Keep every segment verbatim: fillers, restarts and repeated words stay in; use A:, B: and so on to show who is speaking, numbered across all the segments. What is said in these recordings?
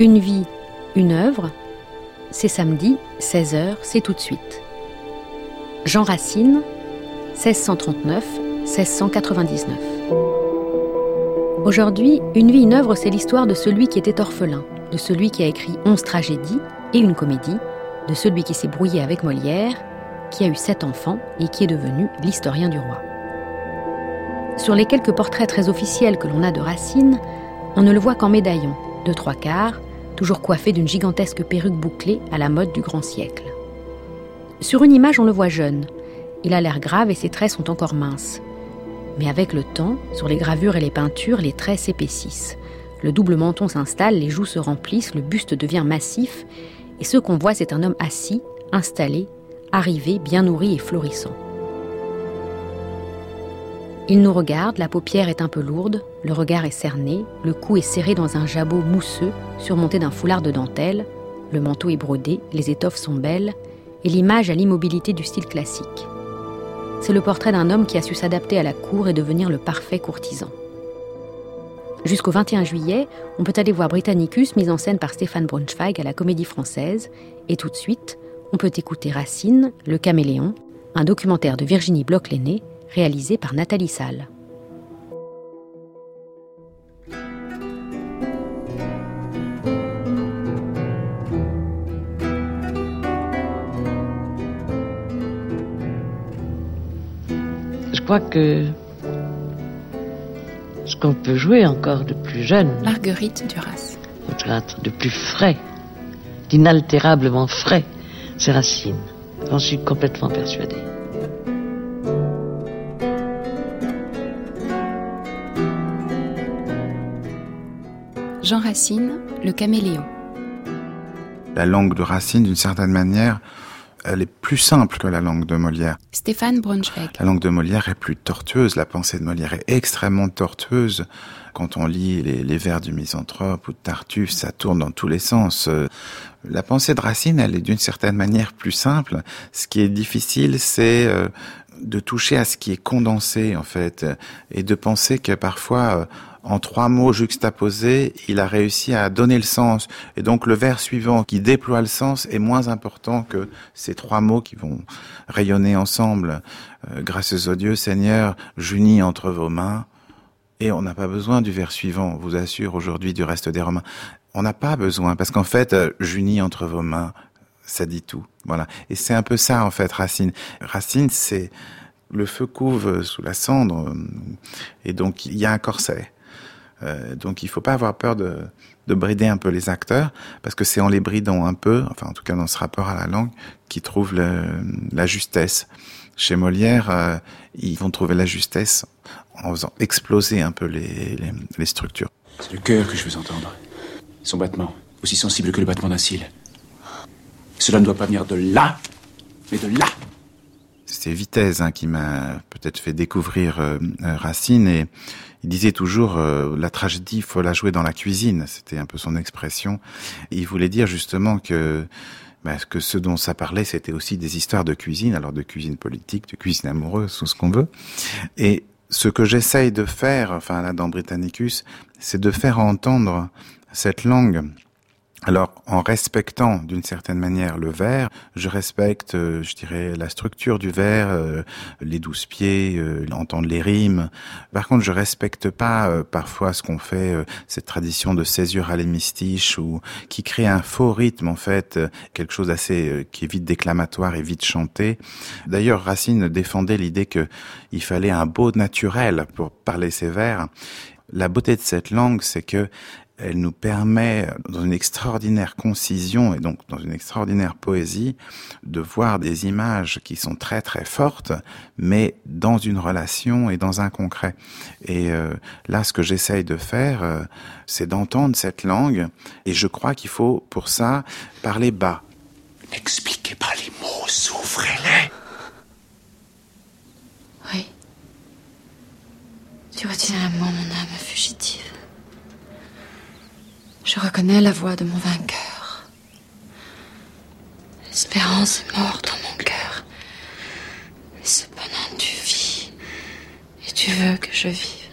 A: Une vie, une œuvre, c'est samedi, seize heures, c'est tout de suite. Jean Racine, seize cent trente-neuf à seize cent quatre-vingt-dix-neuf. Aujourd'hui, Une vie, une œuvre, c'est l'histoire de celui qui était orphelin, de celui qui a écrit onze tragédies et une comédie, de celui qui s'est brouillé avec Molière, qui a eu sept enfants et qui est devenu l'historien du roi. Sur les quelques portraits très officiels que l'on a de Racine, on ne le voit qu'en médaillon, de trois quarts, toujours coiffé d'une gigantesque perruque bouclée à la mode du grand siècle. Sur une image, on le voit jeune. Il a l'air grave et ses traits sont encore minces. Mais avec le temps, sur les gravures et les peintures, les traits s'épaississent. Le double menton s'installe, les joues se remplissent, le buste devient massif, et ce qu'on voit, c'est un homme assis, installé, arrivé, bien nourri et florissant. Il nous regarde, la paupière est un peu lourde, le regard est cerné, le cou est serré dans un jabot mousseux, surmonté d'un foulard de dentelle, le manteau est brodé, les étoffes sont belles, et l'image a l'immobilité du style classique. C'est le portrait d'un homme qui a su s'adapter à la cour et devenir le parfait courtisan. Jusqu'au vingt et un juillet, on peut aller voir Britannicus, mise en scène par Stéphane Braunschweig à la Comédie Française, et tout de suite, on peut écouter Racine, Le Caméléon, un documentaire de Virginie Bloch-Lenné, réalisé par Nathalie Salle.
B: Je crois que ce qu'on peut jouer encore de plus jeune,
C: Marguerite Duras,
B: de plus frais, d'inaltérablement frais, c'est Racine. J'en suis complètement persuadée.
C: Jean Racine, Le Caméléon.
D: La langue de Racine, d'une certaine manière, elle est plus simple que la langue de Molière.
C: Stéphane Braunschweig.
D: La langue de Molière est plus tortueuse, la pensée de Molière est extrêmement tortueuse. Quand on lit les, les vers du Misanthrope ou de Tartuffe, ça tourne dans tous les sens. La pensée de Racine, elle est d'une certaine manière plus simple. Ce qui est difficile, c'est euh, de toucher à ce qui est condensé, en fait, et de penser que parfois... Euh, en trois mots juxtaposés, il a réussi à donner le sens. Et donc le vers suivant qui déploie le sens est moins important que ces trois mots qui vont rayonner ensemble. Euh, Grâce au Dieu, Seigneur, j'unis entre vos mains. Et on n'a pas besoin du vers suivant, on vous assure, aujourd'hui, du reste des Romains. On n'a pas besoin, parce qu'en fait, euh, j'unis entre vos mains, ça dit tout. Voilà. Et c'est un peu ça, en fait, Racine. Racine, c'est le feu couve sous la cendre, et donc il y a un corset. Euh, donc il faut pas avoir peur de, de brider un peu les acteurs, parce que c'est en les bridant un peu, enfin en tout cas dans ce rapport à la langue, qu'ils trouvent le, la justesse. Chez Molière, euh, ils vont trouver la justesse en faisant exploser un peu les, les, les structures.
E: C'est le cœur que je veux entendre. Son battement, aussi sensible que le battement d'un cil. Cela ne doit pas venir de là, mais de là.
D: C'est Vitesse hein, qui m'a peut-être fait découvrir euh, Racine, et il disait toujours euh, la tragédie, il faut la jouer dans la cuisine. C'était un peu son expression. Et il voulait dire justement que bah, que ce dont ça parlait, c'était aussi des histoires de cuisine, alors de cuisine politique, de cuisine amoureuse, tout ce qu'on veut. Et ce que j'essaye de faire, enfin là dans Britannicus, c'est de faire entendre cette langue. Alors, en respectant d'une certaine manière le vers, je respecte, euh, je dirais, la structure du vers, euh, les douze pieds, euh, entendre les rimes. Par contre, je respecte pas euh, parfois ce qu'on fait, euh, cette tradition de césure à l'hémistiche, ou qui crée un faux rythme en fait, euh, quelque chose d'assez euh, qui est vite déclamatoire et vite chanté. D'ailleurs, Racine défendait l'idée que il fallait un beau naturel pour parler ses vers. La beauté de cette langue, c'est que elle nous permet, dans une extraordinaire concision et donc dans une extraordinaire poésie, de voir des images qui sont très très fortes, mais dans une relation et dans un concret. Et euh, là, ce que j'essaye de faire, euh, c'est d'entendre cette langue, et je crois qu'il faut, pour ça, parler bas.
E: N'expliquez pas les mots, souffrez-les.
F: Oui. Tu retiens à moi mon âme fugitive. Je reconnais la voix de mon vainqueur. L'espérance est morte dans mon cœur. Et cependant tu vis, et tu veux que je vive.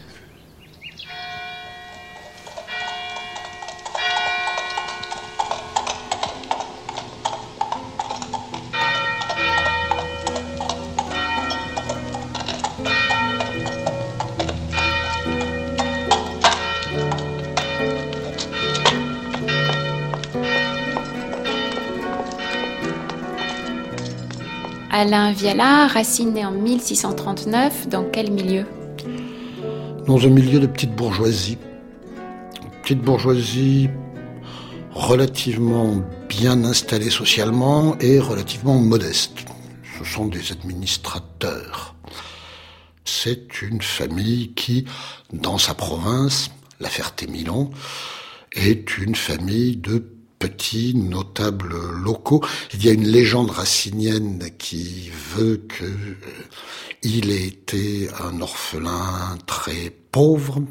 C: Alain Viala, Racine né en mille six cent trente-neuf, dans quel milieu ?
G: Dans un milieu de petite bourgeoisie. Petite bourgeoisie relativement bien installée socialement et relativement modeste. Ce sont des administrateurs. C'est une famille qui, dans sa province, la Ferté-Milon, est une famille de petits notables locaux. Il y a une légende racinienne qui veut qu'il ait été un orphelin très pauvre.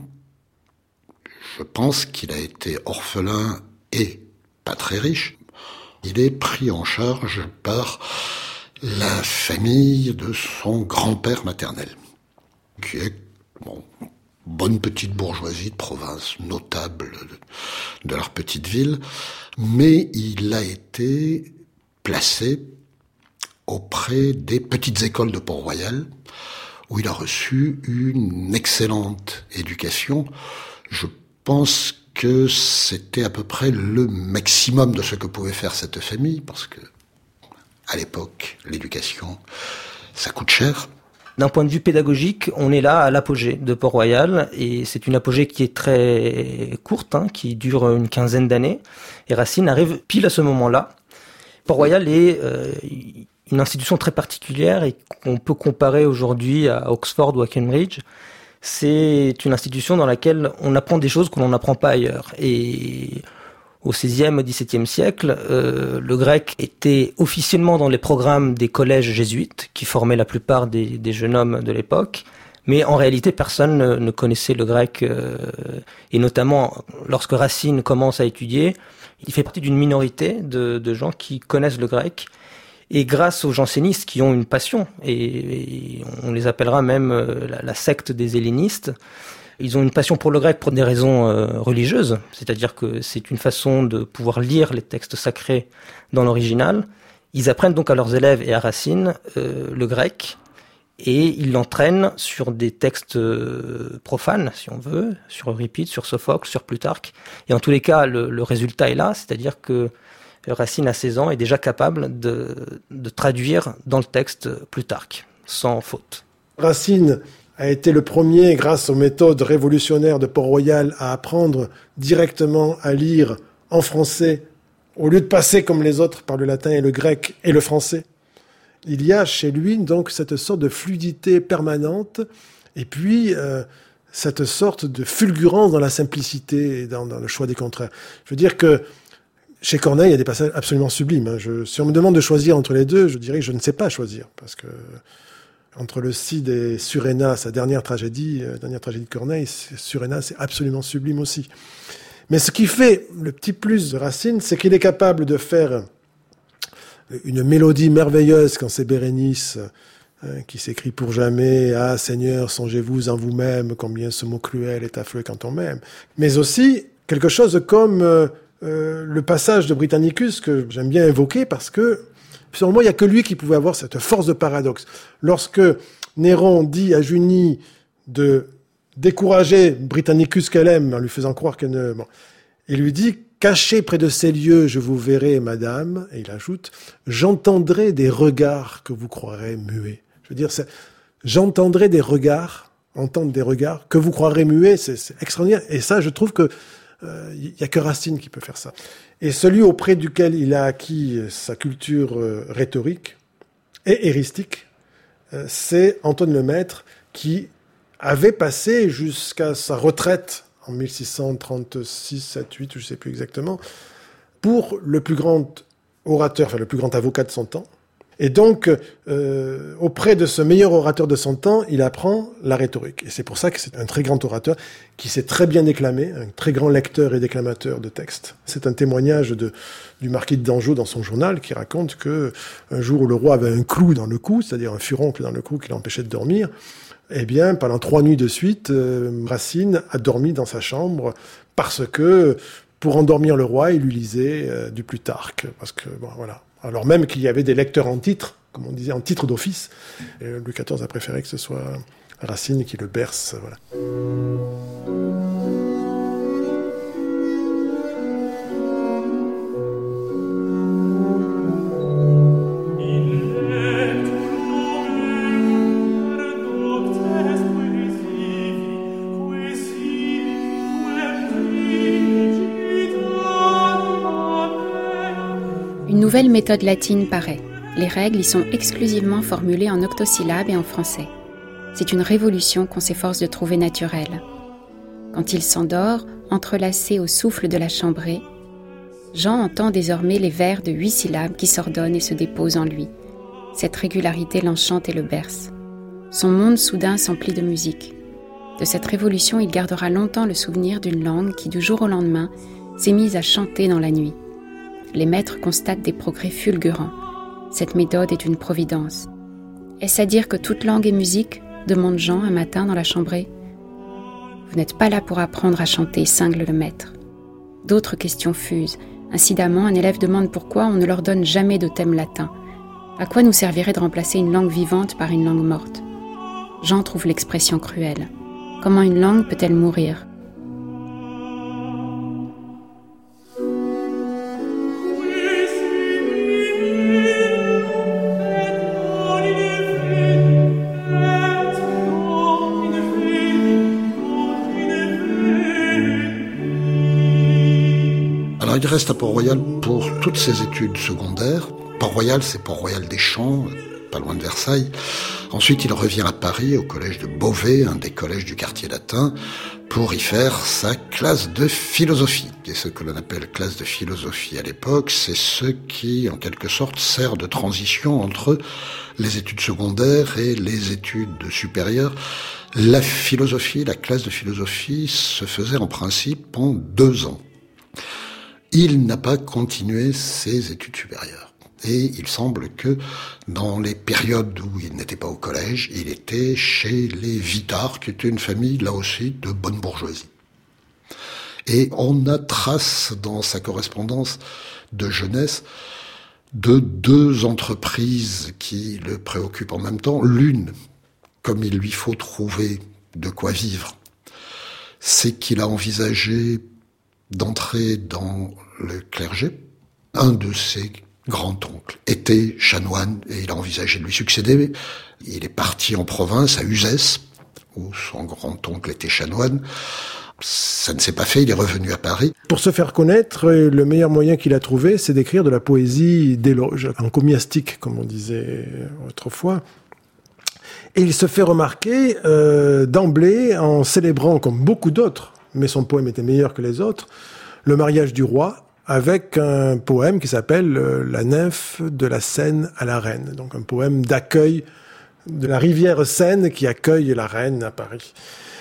G: Je pense qu'il a été orphelin et pas très riche. Il est pris en charge par la famille de son grand-père maternel, qui est bon, bonne petite bourgeoisie de province, notable de, de leur petite ville, mais il a été placé auprès des petites écoles de Port-Royal, où il a reçu une excellente éducation. Je pense que c'était à peu près le maximum de ce que pouvait faire cette famille, parce que, à l'époque, l'éducation, ça coûte cher.
H: D'un point de vue pédagogique, on est là à l'apogée de Port-Royal, et c'est une apogée qui est très courte, hein, qui dure une quinzaine d'années, et Racine arrive pile à ce moment-là. Port-Royal est euh, une institution très particulière et qu'on peut comparer aujourd'hui à Oxford ou à Cambridge. C'est une institution dans laquelle on apprend des choses que l'on n'apprend pas ailleurs. Et au seizième, au dix-septième siècle, euh, le grec était officiellement dans les programmes des collèges jésuites, qui formaient la plupart des, des jeunes hommes de l'époque. Mais en réalité, personne ne, ne connaissait le grec. Euh, et notamment, lorsque Racine commence à étudier, il fait partie d'une minorité de, de gens qui connaissent le grec. Et grâce aux jansénistes qui ont une passion, et, et on les appellera même la, la secte des hellénistes, ils ont une passion pour le grec pour des raisons euh, religieuses, c'est-à-dire que c'est une façon de pouvoir lire les textes sacrés dans l'original. Ils apprennent donc à leurs élèves et à Racine euh, le grec, et ils l'entraînent sur des textes euh, profanes, si on veut, sur Euripide, sur Sophocle, sur Plutarque. Et en tous les cas, le, le résultat est là, c'est-à-dire que Racine, à seize ans, est déjà capable de, de traduire dans le texte Plutarque, sans faute.
I: Racine a été le premier, grâce aux méthodes révolutionnaires de Port-Royal, à apprendre directement à lire en français, au lieu de passer comme les autres par le latin et le grec et le français. Il y a chez lui donc cette sorte de fluidité permanente, et puis euh, cette sorte de fulgurance dans la simplicité et dans, dans le choix des contraires. Je veux dire que chez Corneille, il y a des passages absolument sublimes. Hein. Je, si on me demande de choisir entre les deux, je dirais que je ne sais pas choisir. Parce que entre le Cid et Suréna, sa dernière tragédie, euh, dernière tragédie de Corneille, Suréna, c'est absolument sublime aussi. Mais ce qui fait le petit plus de Racine, c'est qu'il est capable de faire une mélodie merveilleuse quand c'est Bérénice, hein, qui s'écrit pour jamais « Ah Seigneur, songez-vous en vous-même, combien ce mot cruel est affreux quand on m'aime ». Mais aussi quelque chose comme... Euh, Euh, le passage de Britannicus que j'aime bien évoquer parce que, selon moi, il n'y a que lui qui pouvait avoir cette force de paradoxe. Lorsque Néron dit à Junie de décourager Britannicus qu'elle aime en lui faisant croire qu'elle ne... Bon, il lui dit « Cachez près de ces lieux, je vous verrai, madame », et il ajoute « J'entendrai des regards que vous croirez muets ». Je veux dire, c'est, j'entendrai des regards, entendre des regards que vous croirez muets, c'est, c'est extraordinaire. Et ça, je trouve que il euh, y a que Racine qui peut faire ça. Et celui auprès duquel il a acquis sa culture euh, rhétorique et éristique, euh, c'est Antoine Lemaître, qui avait passé jusqu'à sa retraite en mille six cent trente-six, sept, huit, je ne sais plus exactement, pour le plus grand orateur, enfin le plus grand avocat de son temps. Et donc, euh, auprès de ce meilleur orateur de son temps, il apprend la rhétorique. Et c'est pour ça que c'est un très grand orateur qui sait très bien déclamer, un très grand lecteur et déclamateur de textes. C'est un témoignage de, du marquis de Dangeau dans son journal qui raconte que un jour où le roi avait un clou dans le cou, c'est-à-dire un furoncle dans le cou qui l'empêchait de dormir, eh bien, pendant trois nuits de suite, euh, Racine a dormi dans sa chambre parce que, pour endormir le roi, il lui lisait euh, du Plutarque. Parce que, bon, voilà. Alors même qu'il y avait des lecteurs en titre, comme on disait, en titre d'office. Et Louis quatorze a préféré que ce soit Racine qui le berce. Voilà.
J: Il est
C: nouvelle méthode latine paraît. Les règles y sont exclusivement formulées en octosyllabes et en français. C'est une révolution qu'on s'efforce de trouver naturelle. Quand il s'endort, entrelacé au souffle de la chambrée, Jean entend désormais les vers de huit syllabes qui s'ordonnent et se déposent en lui. Cette régularité l'enchante et le berce. Son monde soudain s'emplit de musique. De cette révolution, il gardera longtemps le souvenir d'une langue qui, du jour au lendemain, s'est mise à chanter dans la nuit. Les maîtres constatent des progrès fulgurants. Cette méthode est une providence. Est-ce à dire que toute langue est musique ? Demande Jean un matin dans la chambrée. Vous n'êtes pas là pour apprendre à chanter, cingle le maître. D'autres questions fusent. Incidemment, un élève demande pourquoi on ne leur donne jamais de thème latin. À quoi nous servirait de remplacer une langue vivante par une langue morte ? Jean trouve l'expression cruelle. Comment une langue peut-elle mourir ?
G: Alors il reste à Port-Royal pour toutes ses études secondaires. Port-Royal, c'est Port-Royal des Champs, pas loin de Versailles. Ensuite, il revient à Paris, au collège de Beauvais, un des collèges du quartier latin, pour y faire sa classe de philosophie. Et ce que l'on appelle classe de philosophie à l'époque, c'est ce qui, en quelque sorte, sert de transition entre les études secondaires et les études supérieures. La philosophie, la classe de philosophie se faisait en principe en deux ans. Il n'a pas continué ses études supérieures. Et il semble que dans les périodes où il n'était pas au collège, il était chez les Vitard, qui était une famille, là aussi, de bonne bourgeoisie. Et on a trace dans sa correspondance de jeunesse de deux entreprises qui le préoccupent en même temps. L'une, comme il lui faut trouver de quoi vivre, c'est qu'il a envisagé d'entrer dans le clergé. Un de ses grand-oncle était chanoine et il a envisagé de lui succéder. Il est parti en province, à Uzès, où son grand-oncle était chanoine. Ça ne s'est pas fait, il est revenu à Paris.
I: Pour se faire connaître, le meilleur moyen qu'il a trouvé, c'est d'écrire de la poésie d'éloge, en comiastique, comme on disait autrefois. Et il se fait remarquer euh, d'emblée en célébrant, comme beaucoup d'autres, mais son poème était meilleur que les autres, le mariage du roi, avec un poème qui s'appelle euh, « La nymphe de la Seine à la reine », donc un poème d'accueil de la rivière Seine qui accueille la reine à Paris.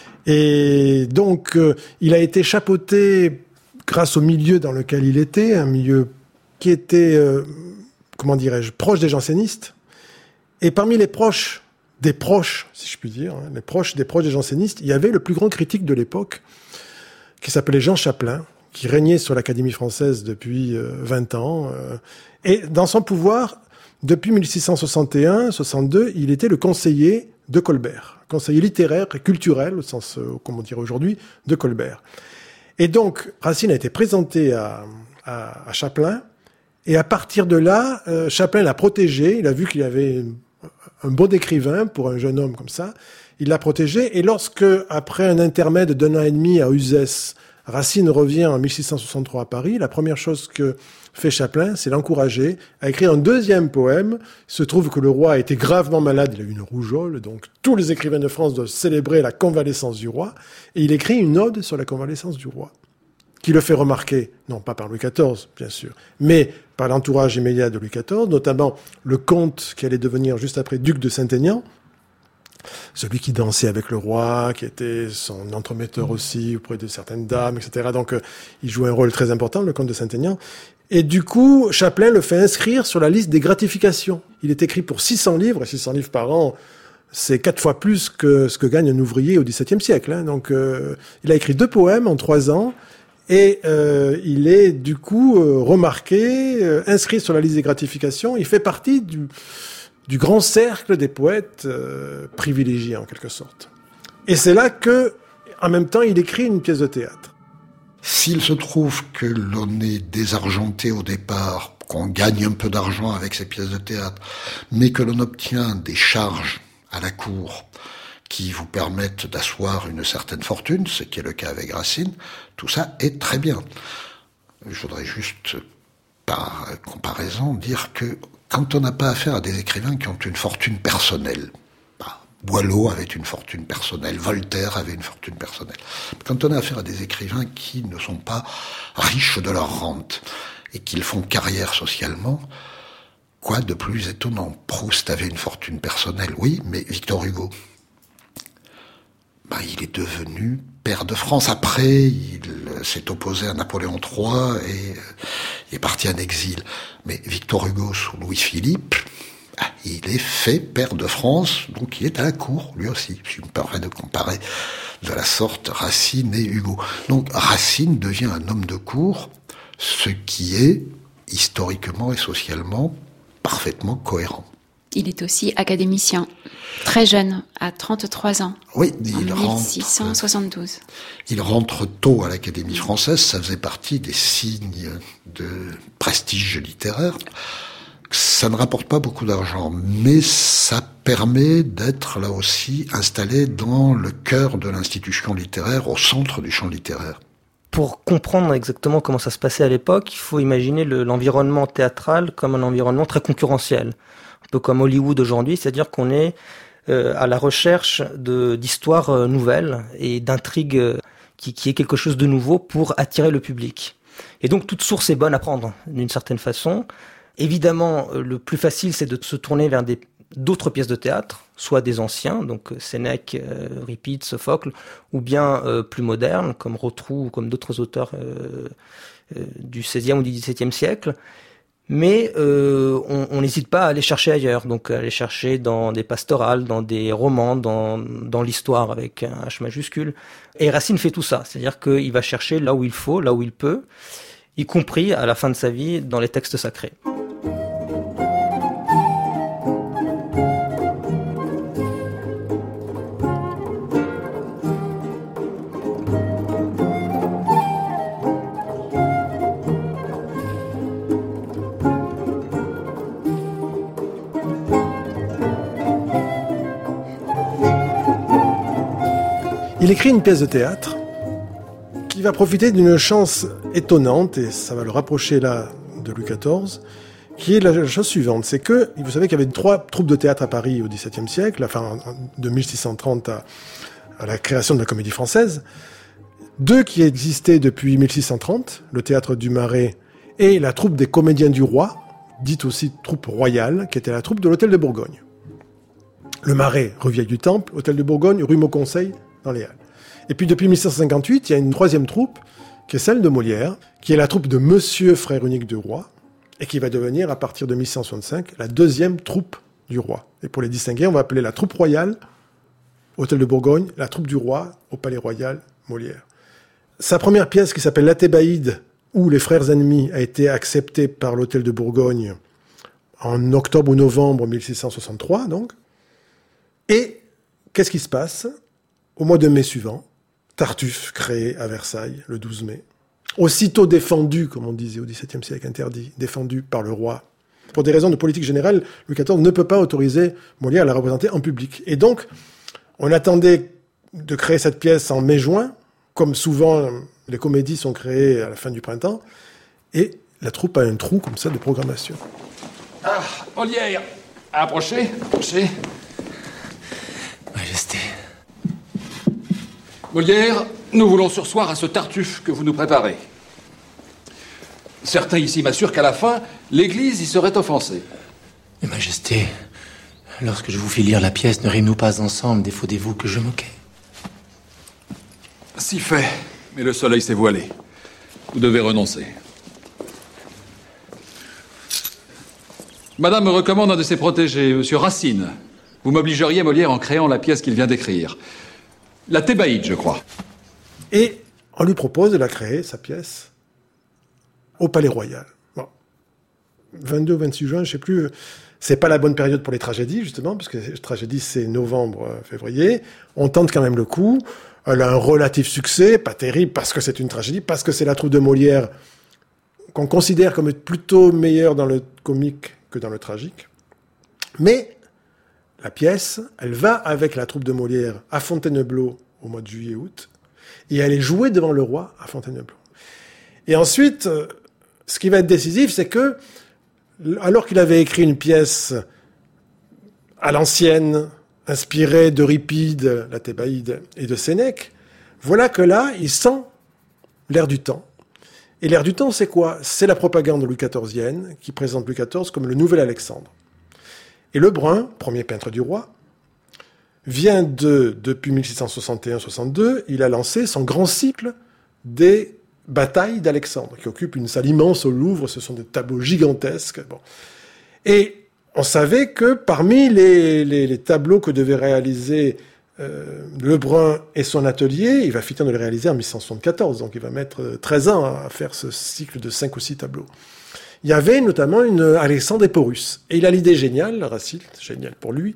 I: Et donc, euh, il a été chapeauté grâce au milieu dans lequel il était, un milieu qui était, euh, comment dirais-je, proche des jansénistes. Et parmi les proches des proches, si je puis dire, hein, les proches des proches des jansénistes, il y avait le plus grand critique de l'époque, qui s'appelait Jean Chapelain, qui régnait sur l'Académie française depuis euh, vingt ans. Euh, et dans son pouvoir, depuis mille six cent soixante et un soixante-deux, il était le conseiller de Colbert, conseiller littéraire et culturel, au sens, euh, comme on dirait aujourd'hui, de Colbert. Et donc, Racine a été présenté à, à, à Chapelain, et à partir de là, euh, Chapelain l'a protégé, il a vu qu'il avait un bon écrivain pour un jeune homme comme ça, il l'a protégé, et lorsque, après un intermède d'un an et demi à Uzès, Racine revient en mille six cent soixante-trois à Paris, la première chose que fait Chapelain, c'est l'encourager à écrire un deuxième poème. Il se trouve que le roi était gravement malade, il a eu une rougeole, donc tous les écrivains de France doivent célébrer la convalescence du roi, et il écrit une ode sur la convalescence du roi, qui le fait remarquer, non pas par Louis quatorze, bien sûr, mais par l'entourage immédiat de Louis quatorze, notamment le comte qui allait devenir juste après duc de Saint-Aignan, celui qui dansait avec le roi, qui était son entremetteur aussi auprès de certaines dames, et cetera. Donc, euh, il jouait un rôle très important, le comte de Saint-Aignan. Et du coup, Chapelain le fait inscrire sur la liste des gratifications. Il est écrit pour six cents livres, et six cents livres par an, c'est quatre fois plus que ce que gagne un ouvrier au dix-septième siècle. Hein. Donc, euh, il a écrit deux poèmes en trois ans, et euh, il est du coup euh, remarqué, euh, inscrit sur la liste des gratifications. Il fait partie du... du grand cercle des poètes euh, privilégiés, en quelque sorte. Et c'est là que, en même temps, il écrit une pièce de théâtre.
G: S'il se trouve que l'on est désargenté au départ, qu'on gagne un peu d'argent avec ces pièces de théâtre, mais que l'on obtient des charges à la cour qui vous permettent d'asseoir une certaine fortune, ce qui est le cas avec Racine, tout ça est très bien. Je voudrais juste par comparaison, dire que quand on n'a pas affaire à des écrivains qui ont une fortune personnelle, bah, Boileau avait une fortune personnelle, Voltaire avait une fortune personnelle. Quand on a affaire à des écrivains qui ne sont pas riches de leur rente et qu'ils font carrière socialement, quoi de plus étonnant? Proust avait une fortune personnelle, oui, mais Victor Hugo, bah, il est devenu pair de France. Après, il s'est opposé à Napoléon trois et il est parti en exil. Mais Victor Hugo, sous Louis-Philippe, bah, il est fait pair de France, donc il est à la cour, lui aussi. Je me permets de comparer de la sorte Racine et Hugo. Donc Racine devient un homme de cour, ce qui est historiquement et socialement parfaitement cohérent.
C: Il est aussi académicien, très jeune, à trente-trois ans.
G: Oui, il
C: en
G: rentre,
C: mille six cent soixante-douze.
G: Il rentre tôt à l'Académie française, ça faisait partie des signes de prestige littéraire. Ça ne rapporte pas beaucoup d'argent, mais ça permet d'être là aussi installé dans le cœur de l'institution littéraire, au centre du champ littéraire.
H: Pour comprendre exactement comment ça se passait à l'époque, il faut imaginer le, l'environnement théâtral comme un environnement très concurrentiel. Un peu comme Hollywood aujourd'hui, c'est-à-dire qu'on est euh, à la recherche de, d'histoires euh, nouvelles et d'intrigues euh, qui, qui est quelque chose de nouveau pour attirer le public. Et donc toute source est bonne à prendre, d'une certaine façon. Évidemment, euh, le plus facile, c'est de se tourner vers des, d'autres pièces de théâtre, soit des anciens, donc Sénèque, euh, Euripide, Sophocle, ou bien euh, plus modernes, comme Rotrou ou comme d'autres auteurs euh, euh, du seizième ou du dix-septième siècle. Mais euh, on n'hésite pas à aller chercher ailleurs, donc à aller chercher dans des pastorales, dans des romans, dans, dans l'histoire avec un H majuscule. Et Racine fait tout ça, c'est-à-dire qu'il va chercher là où il faut, là où il peut, y compris à la fin de sa vie dans les textes sacrés.
I: Il écrit une pièce de théâtre qui va profiter d'une chance étonnante, et ça va le rapprocher là de Louis quatorze, qui est la chose suivante. C'est que, vous savez qu'il y avait trois troupes de théâtre à Paris au dix-septième siècle, enfin de mille six cent trente à, à la création de la Comédie Française. Deux qui existaient depuis mille six cent trente, le théâtre du Marais et la troupe des Comédiens du Roi, dite aussi troupe royale, qui était la troupe de l'Hôtel de Bourgogne. Le Marais, rue Vieille du Temple, Hôtel de Bourgogne, rue Mauconseil, dans les Halles. Et puis depuis mille sept cent cinquante-huit, il y a une troisième troupe, qui est celle de Molière, qui est la troupe de Monsieur Frère Unique du Roi, et qui va devenir, à partir de mille six cent soixante-cinq, la deuxième troupe du roi. Et pour les distinguer, on va appeler la troupe royale, Hôtel de Bourgogne, la troupe du roi, au Palais Royal, Molière. Sa première pièce, qui s'appelle La Thébaïde, ou Les Frères Ennemis, a été acceptée par l'Hôtel de Bourgogne en octobre ou novembre mille six cent soixante-trois, donc. Et qu'est-ce qui se passe? Au mois de mai suivant, Tartuffe créé à Versailles, le douze mai. Aussitôt défendu, comme on disait au dix-septième siècle, interdit, défendu par le roi. Pour des raisons de politique générale, Louis quatorze ne peut pas autoriser Molière à la représenter en public. Et donc, on attendait de créer cette pièce en mai-juin, comme souvent les comédies sont créées à la fin du printemps, et la troupe a un trou comme ça de programmation.
E: Ah, Molière, approchez, approchez.
J: Majesté.
E: Molière, nous voulons sursoir à ce Tartuffe que vous nous préparez. Certains ici m'assurent qu'à la fin, l'Église y serait offensée.
J: Mais Majesté, lorsque je vous fis lire la pièce, ne rîmes-nous pas ensemble, défaudez-vous que je moquais?
E: Si fait, mais le soleil s'est voilé. Vous devez renoncer. Madame me recommande un de ses protégés, Monsieur Racine. Vous m'obligeriez, Molière, en créant la pièce qu'il vient d'écrire. La Thébaïde, je crois.
I: Et on lui propose de la créer, sa pièce, au Palais Royal. Bon. vingt-deux ou vingt-six juin, je sais plus. C'est pas la bonne période pour les tragédies, justement, parce que les tragédies, c'est novembre, février. On tente quand même le coup. Elle a un relatif succès, pas terrible, parce que c'est une tragédie, parce que c'est la troupe de Molière qu'on considère comme plutôt meilleure dans le comique que dans le tragique. Mais la pièce, elle va avec la troupe de Molière à Fontainebleau au mois de juillet-août, et elle est jouée devant le roi à Fontainebleau. Et ensuite, ce qui va être décisif, c'est que, alors qu'il avait écrit une pièce à l'ancienne, inspirée d'Euripide, la Thébaïde, et de Sénèque, voilà que là, il sent l'air du temps. Et l'air du temps, c'est quoi? C'est la propagande Louis quatorzienne, qui présente Louis quatorze comme le nouvel Alexandre. Et Lebrun, premier peintre du roi, vient de, depuis mille six cent soixante et un soixante-deux, il a lancé son grand cycle des batailles d'Alexandre, qui occupe une salle immense au Louvre. Ce sont des tableaux gigantesques. Bon. Et on savait que parmi les, les, les tableaux que devait réaliser euh, Lebrun et son atelier, il va finir de les réaliser en mille cent soixante-quatorze, donc il va mettre treize ans à faire ce cycle de cinq ou six tableaux. Il y avait notamment une Alexandre et Porus. Et il a l'idée géniale, Racine, géniale pour lui,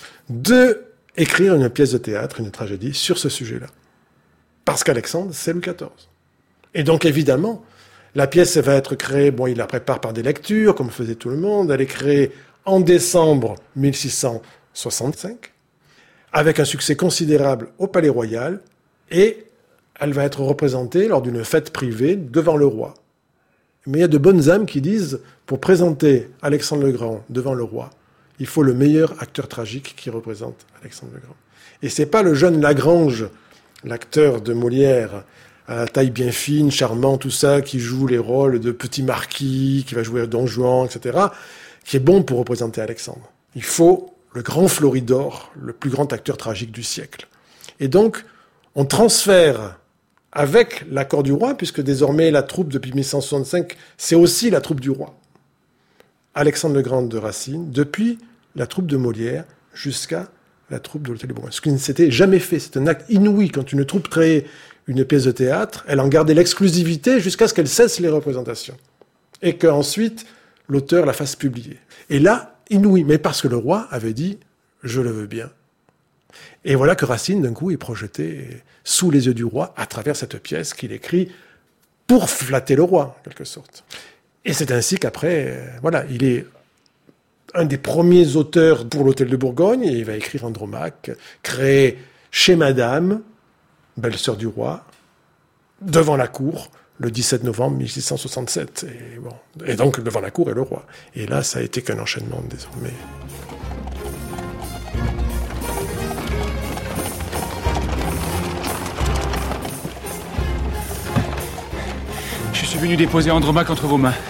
I: de écrire une pièce de théâtre, une tragédie, sur ce sujet-là. Parce qu'Alexandre, c'est Louis quatorze. Et donc, évidemment, la pièce va être créée, bon, il la prépare par des lectures, comme faisait tout le monde, elle est créée en décembre mille six cent soixante-cinq, avec un succès considérable au Palais Royal, et elle va être représentée lors d'une fête privée devant le roi. Mais il y a de bonnes âmes qui disent, pour présenter Alexandre le Grand devant le roi, il faut le meilleur acteur tragique qui représente Alexandre le Grand. Et c'est pas le jeune Lagrange, l'acteur de Molière, à la taille bien fine, charmant, tout ça, qui joue les rôles de petit marquis, qui va jouer Don Juan, et cetera, qui est bon pour représenter Alexandre. Il faut le grand Floridor, le plus grand acteur tragique du siècle. Et donc, on transfère, avec l'accord du roi, puisque désormais la troupe depuis mille cent soixante-cinq, c'est aussi la troupe du roi, Alexandre le Grand de Racine, depuis la troupe de Molière jusqu'à la troupe de l'Hôtel de Bourgogne. Ce qui ne s'était jamais fait. C'est un acte inouï. Quand une troupe créait une pièce de théâtre, elle en gardait l'exclusivité jusqu'à ce qu'elle cesse les représentations. Et qu'ensuite, l'auteur la fasse publier. Et là, inouï. Mais parce que le roi avait dit « je le veux bien ». Et voilà que Racine, d'un coup, est projeté sous les yeux du roi à travers cette pièce qu'il écrit pour flatter le roi, en quelque sorte. Et c'est ainsi qu'après, voilà, il est un des premiers auteurs pour l'Hôtel de Bourgogne, et il va écrire Andromaque, créé chez Madame, belle-sœur du roi, devant la cour, le dix-sept novembre mille six cent soixante-sept. Et, bon, et donc, devant la cour et le roi. Et là, ça a été qu'un enchaînement, désormais.
E: Je suis venu déposer Andromaque entre vos mains.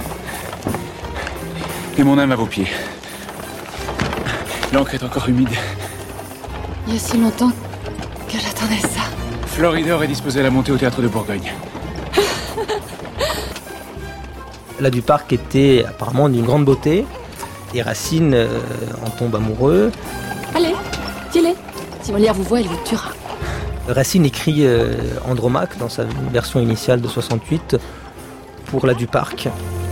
E: Et mon âme à vos pieds. L'encre est encore humide.
F: Il y a si longtemps que j'attendais ça.
E: Floridor est disposé à la montée au théâtre de Bourgogne.
H: La Duparc était apparemment d'une grande beauté, et Racine euh, en tombe amoureux.
F: Allez, dis-le. Si Molière vous voit, il vous tuera.
H: Racine écrit euh, Andromaque dans sa version initiale de soixante-huit pour la Duparc.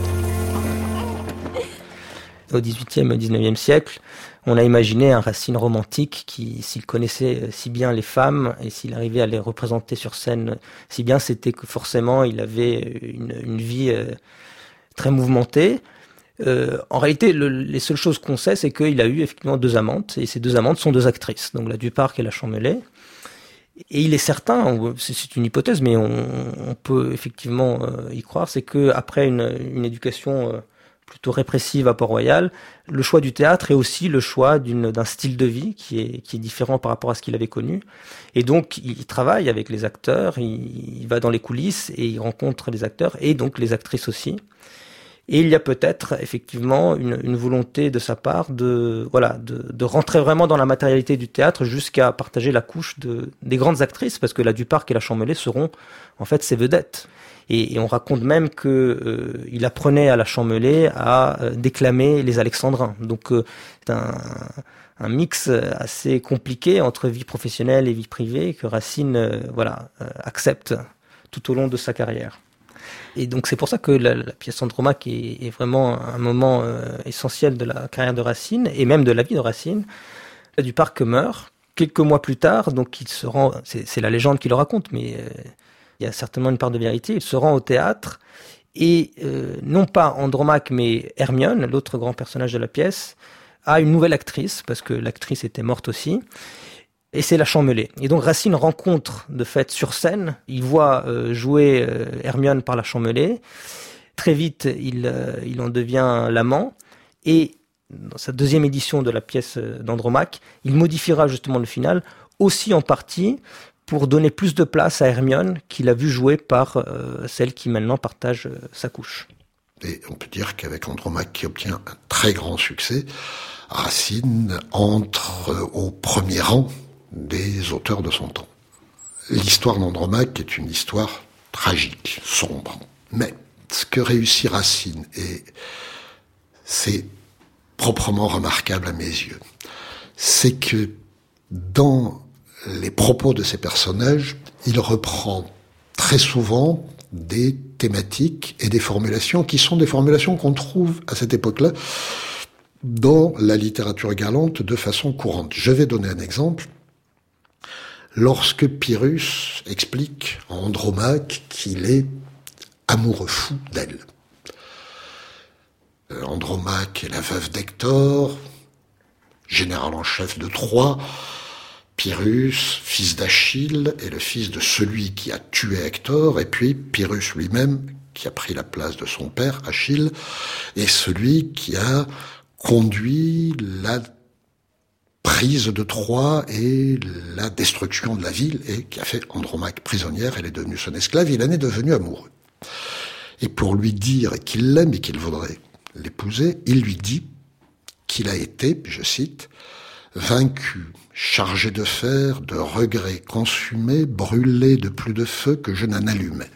H: Au dix-huitième et dix-neuvième siècle, on a imaginé un Racine romantique qui, s'il connaissait si bien les femmes et s'il arrivait à les représenter sur scène si bien, c'était que forcément il avait une, une vie euh, très mouvementée. Euh, en réalité, le, les seules choses qu'on sait, c'est qu'il a eu effectivement deux amantes, et ces deux amantes sont deux actrices, donc la Duparc et la Champmeslé. Et il est certain, c'est une hypothèse, mais on, on peut effectivement euh, y croire, c'est qu'après une, une éducation euh, plutôt répressive à Port-Royal, le choix du théâtre est aussi le choix d'une, d'un style de vie qui est, qui est différent par rapport à ce qu'il avait connu. Et donc, il travaille avec les acteurs, il, il va dans les coulisses et il rencontre les acteurs et donc les actrices aussi. Et il y a peut-être effectivement une, une volonté de sa part de, voilà, de, de rentrer vraiment dans la matérialité du théâtre jusqu'à partager la couche de, des grandes actrices, parce que la Duparc et la Champmeslé seront en fait ses vedettes. Et, et on raconte même que euh, il apprenait à la Champmeslé à euh, déclamer les Alexandrins. Donc euh, c'est un, un mix assez compliqué entre vie professionnelle et vie privée que Racine euh, voilà, euh, accepte tout au long de sa carrière. Et donc c'est pour ça que la, la pièce Andromaque est, est vraiment un moment euh, essentiel de la carrière de Racine et même de la vie de Racine. La Duparc meurt quelques mois plus tard, donc il se rend, c'est, c'est la légende qui le raconte, mais euh, il y a certainement une part de vérité. Il se rend au théâtre et euh, non pas Andromaque mais Hermione, l'autre grand personnage de la pièce, a une nouvelle actrice parce que l'actrice était morte aussi. Et c'est la Champmeslé. Et donc Racine rencontre de fait sur scène, il voit euh, jouer euh, Hermione par la Champmeslé, très vite, il, euh, il en devient l'amant. Et dans sa deuxième édition de la pièce d'Andromaque, il modifiera justement le final, aussi en partie pour donner plus de place à Hermione, qu'il a vu jouer par euh, celle qui maintenant partage euh, sa couche.
G: Et on peut dire qu'avec Andromaque qui obtient un très grand succès, Racine entre au premier rang des auteurs de son temps. L'histoire d'Andromaque est une histoire tragique, sombre. Mais ce que réussit Racine, et c'est proprement remarquable à mes yeux, c'est que dans les propos de ces personnages, il reprend très souvent des thématiques et des formulations qui sont des formulations qu'on trouve à cette époque-là dans la littérature galante de façon courante. Je vais donner un exemple. Lorsque Pyrrhus explique à Andromaque qu'il est amoureux fou d'elle. Andromaque est la veuve d'Hector, général en chef de Troie. Pyrrhus, fils d'Achille, est le fils de celui qui a tué Hector, et puis Pyrrhus lui-même, qui a pris la place de son père, Achille, est celui qui a conduit la prise de Troie et la destruction de la ville, et qui a fait Andromaque prisonnière, elle est devenue son esclave, il en est devenu amoureux. Et pour lui dire qu'il l'aime et qu'il voudrait l'épouser, il lui dit qu'il a été, je cite, vaincu, chargé de fer, de regrets consumés, brûlé de plus de feu que je n'en allumais.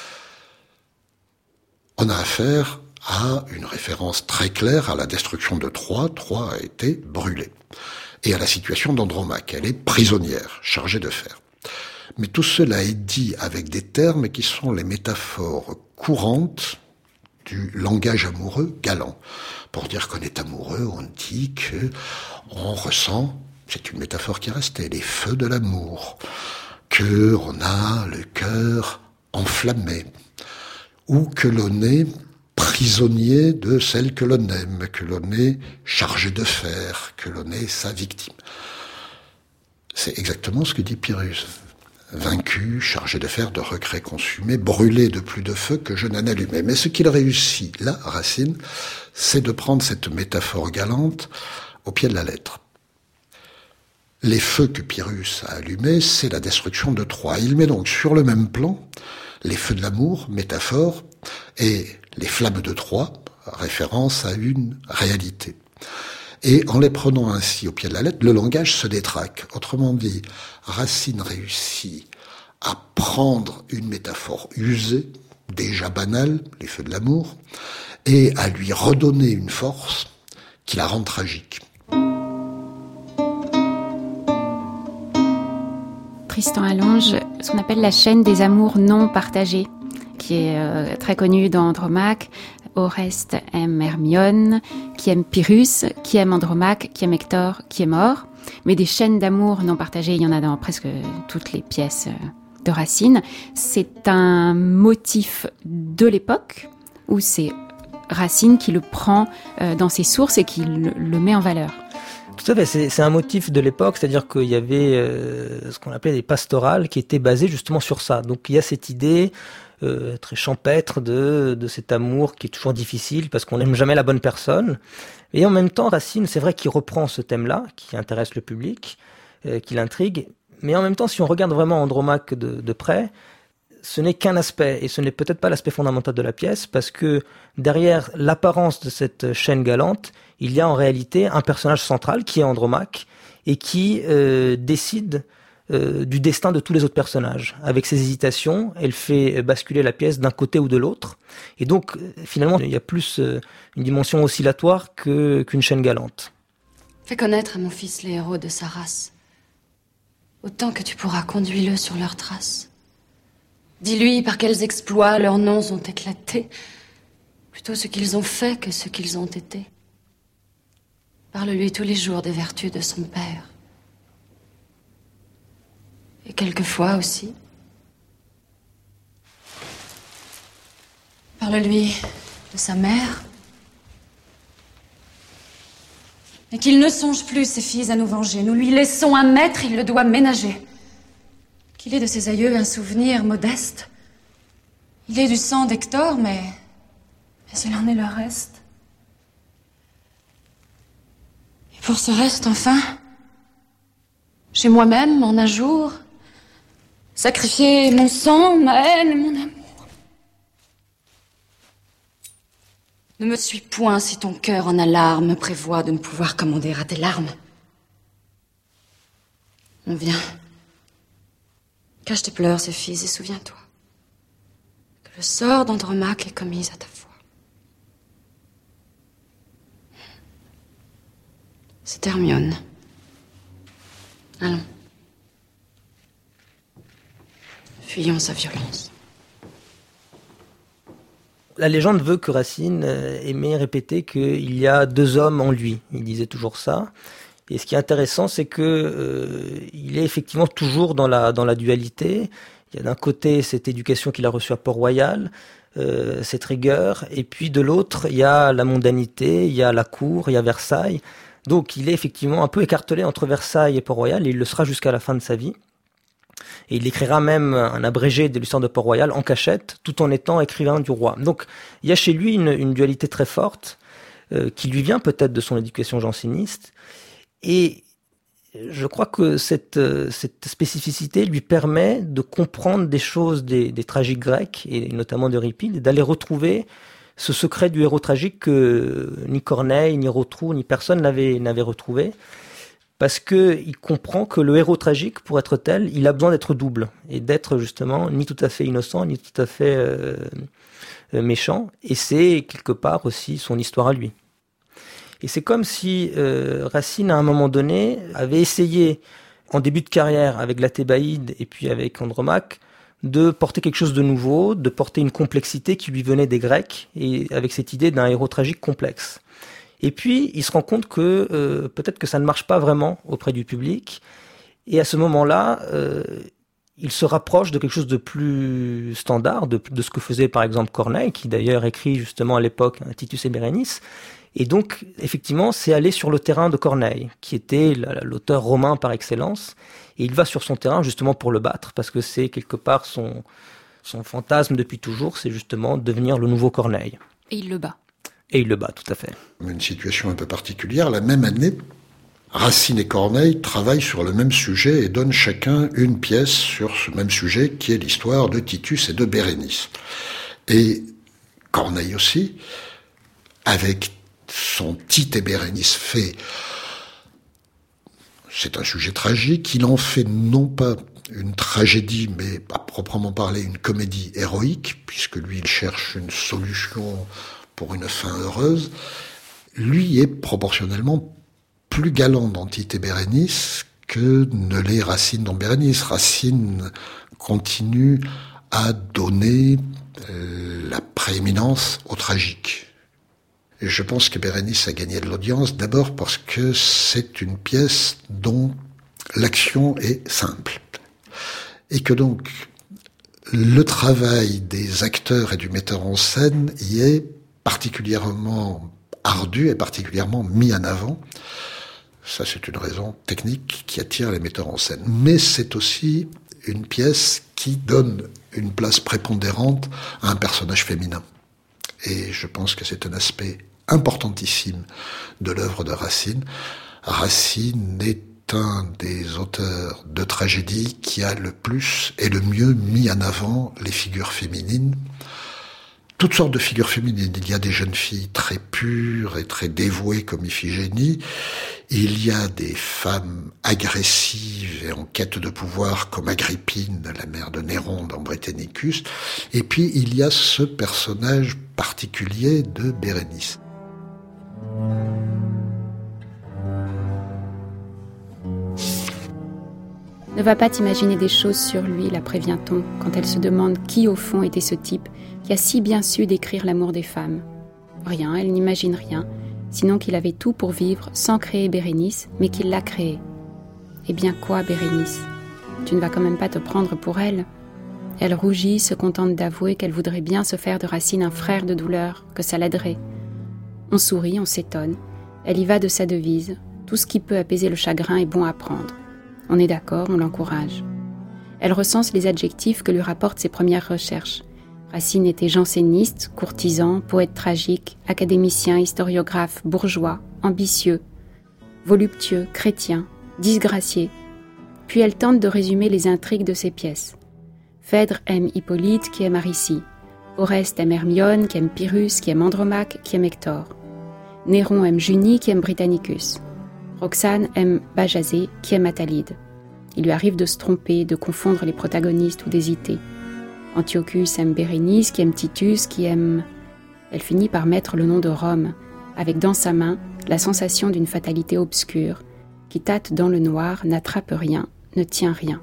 G: On a affaire à une référence très claire à la destruction de Troie. Troie a été brûlée. Et à la situation d'Andromaque, elle est prisonnière, chargée de fer. Mais tout cela est dit avec des termes qui sont les métaphores courantes du langage amoureux galant. Pour dire qu'on est amoureux, on dit que on ressent, c'est une métaphore qui est restée, les feux de l'amour, que on a le cœur enflammé, ou que l'on est prisonnier de celle que l'on aime, que l'on est chargé de fer, que l'on est sa victime. C'est exactement ce que dit Pyrrhus. Vaincu, chargé de fer, de regrets consumés, brûlé de plus de feu que je n'en allumais. Mais ce qu'il réussit, là, Racine, c'est de prendre cette métaphore galante au pied de la lettre. Les feux que Pyrrhus a allumés, c'est la destruction de Troie. Il met donc sur le même plan les feux de l'amour, métaphore, et les flammes de Troie, référence à une réalité. Et en les prenant ainsi au pied de la lettre, le langage se détraque. Autrement dit, Racine réussit à prendre une métaphore usée, déjà banale, les feux de l'amour, et à lui redonner une force qui la rend tragique.
C: Tristan allonge ce qu'on appelle la chaîne des amours non partagés, qui est euh, très connue dans Andromaque. Oreste aime Hermione, qui aime Pyrrhus, qui aime Andromaque, qui aime Hector, qui est mort. Mais des chaînes d'amour non partagées, il y en a dans presque toutes les pièces de Racine. C'est un motif de l'époque où c'est Racine qui le prend dans ses sources et qui le, le met en valeur.
H: Tout à fait, c'est, c'est un motif de l'époque, c'est-à-dire qu'il y avait euh, ce qu'on appelait des pastorales qui étaient basées justement sur ça. Donc il y a cette idée euh, très champêtre de, de cet amour qui est toujours difficile parce qu'on n'aime jamais la bonne personne. Et en même temps, Racine, c'est vrai qu'il reprend ce thème-là, qui intéresse le public, euh, qui l'intrigue. Mais en même temps, si on regarde vraiment Andromaque de, de près, ce n'est qu'un aspect, et ce n'est peut-être pas l'aspect fondamental de la pièce, parce que derrière l'apparence de cette chaîne galante, il y a en réalité un personnage central qui est Andromaque, et qui euh, décide euh, du destin de tous les autres personnages. Avec ses hésitations, elle fait basculer la pièce d'un côté ou de l'autre, et donc finalement il y a plus euh, une dimension oscillatoire que, qu'une chaîne galante.
F: Fais connaître à mon fils les héros de sa race. Autant que tu pourras, conduis-le sur leurs traces. Dis-lui par quels exploits leurs noms ont éclaté, plutôt ce qu'ils ont fait que ce qu'ils ont été. Parle-lui tous les jours des vertus de son père. Et quelquefois aussi. Parle-lui de sa mère. Et qu'il ne songe plus, ses filles, à nous venger. Nous lui laissons un maître, il le doit ménager. Qu'il ait de ses aïeux un souvenir modeste. Il est du sang d'Hector, mais Mais il en est le reste. Et pour ce reste, enfin, j'ai moi-même, en un jour, sacrifié mon sang, ma haine et mon amour. Ne me suis point si ton cœur en alarme prévoit de ne pouvoir commander à tes larmes. On vient. Cache tes pleurs, Sophie, et souviens-toi que le sort d'Andromaque est commis à ta foi. C'est Hermione. Allons. Fuyons sa violence.
H: La légende veut que Racine aimait répéter qu'il y a deux hommes en lui. Il disait toujours ça. Et ce qui est intéressant, c'est que euh, il est effectivement toujours dans la dans la dualité. Il y a d'un côté cette éducation qu'il a reçue à Port-Royal, euh, cette rigueur, et puis de l'autre, il y a la mondanité, il y a la cour, il y a Versailles. Donc il est effectivement un peu écartelé entre Versailles et Port-Royal, et il le sera jusqu'à la fin de sa vie. Et il écrira même un abrégé de l'histoire de Port-Royal en cachette, tout en étant écrivain du roi. Donc il y a chez lui une, une dualité très forte, euh, qui lui vient peut-être de son éducation janséniste. Et je crois que cette, cette spécificité lui permet de comprendre des choses des, des tragiques grecs, et notamment d'Euripide, et d'aller retrouver ce secret du héros tragique que ni Corneille, ni Rotrou, ni personne n'avait, n'avait retrouvé. Parce que il comprend que le héros tragique, pour être tel, il a besoin d'être double et d'être justement ni tout à fait innocent, ni tout à fait euh, méchant. Et c'est quelque part aussi son histoire à lui. Et c'est comme si euh, Racine, à un moment donné, avait essayé, en début de carrière, avec la Thébaïde et puis avec Andromaque, de porter quelque chose de nouveau, de porter une complexité qui lui venait des Grecs, et avec cette idée d'un héros tragique complexe. Et puis, il se rend compte que euh, peut-être que ça ne marche pas vraiment auprès du public. Et à ce moment-là, euh, il se rapproche de quelque chose de plus standard, de, de ce que faisait par exemple Corneille, qui d'ailleurs écrit justement à l'époque hein, Titus et Bérénice. Et donc, effectivement, c'est aller sur le terrain de Corneille, qui était l'auteur romain par excellence. Et il va sur son terrain justement pour le battre, parce que c'est quelque part son, son fantasme depuis toujours, c'est justement devenir le nouveau Corneille.
C: Et il le bat.
H: Et il le bat, tout à fait.
G: Une situation un peu particulière, la même année, Racine et Corneille travaillent sur le même sujet et donnent chacun une pièce sur ce même sujet, qui est l'histoire de Titus et de Bérénice. Et Corneille aussi, avec son Tite et Bérénice fait, c'est un sujet tragique, il en fait non pas une tragédie, mais à proprement parler une comédie héroïque, puisque lui il cherche une solution pour une fin heureuse. Lui est proportionnellement plus galant dans Tite et Bérénice que ne l'est Racine dans Bérénice. Racine continue à donner euh, la prééminence au tragique. Et je pense que Bérénice a gagné de l'audience, d'abord parce que c'est une pièce dont l'action est simple. Et que donc, le travail des acteurs et du metteur en scène y est particulièrement ardu et particulièrement mis en avant. Ça, c'est une raison technique qui attire les metteurs en scène. Mais c'est aussi une pièce qui donne une place prépondérante à un personnage féminin. Et je pense que c'est un aspect importantissime de l'œuvre de Racine. Racine est un des auteurs de tragédie qui a le plus et le mieux mis en avant les figures féminines. Toutes sortes de figures féminines. Il y a des jeunes filles très pures et très dévouées comme Iphigénie. Il y a des femmes agressives et en quête de pouvoir comme Agrippine, la mère de Néron dans Britannicus. Et puis il y a ce personnage particulier de Bérénice.
C: Ne va pas t'imaginer des choses sur lui, la prévient-on, quand elle se demande qui au fond était ce type qui a si bien su décrire l'amour des femmes. Rien, elle n'imagine rien, sinon qu'il avait tout pour vivre sans créer Bérénice, mais qu'il l'a créée. Eh bien quoi, Bérénice ? Tu ne vas quand même pas te prendre pour elle ? Elle rougit, se contente d'avouer qu'elle voudrait bien se faire de Racine un frère de douleur, que ça l'aiderait. On sourit, on s'étonne. Elle y va de sa devise. Tout ce qui peut apaiser le chagrin est bon à prendre. On est d'accord, on l'encourage. Elle recense les adjectifs que lui rapportent ses premières recherches. Racine était janséniste, courtisan, poète tragique, académicien, historiographe, bourgeois, ambitieux, voluptueux, chrétien, disgracié. Puis elle tente de résumer les intrigues de ses pièces. Phèdre aime Hippolyte qui aime Aricie. Oreste aime Hermione qui aime Pyrrhus, qui aime Andromaque, qui aime Hector. Néron aime Junie qui aime Britannicus. Roxane aime Bajazet qui aime Attalide. Il lui arrive de se tromper, de confondre les protagonistes ou d'hésiter. Antiochus aime Bérénice, qui aime Titus, qui aime... Elle finit par mettre le nom de Rome, avec dans sa main la sensation d'une fatalité obscure, qui tâte dans le noir, n'attrape rien, ne tient rien.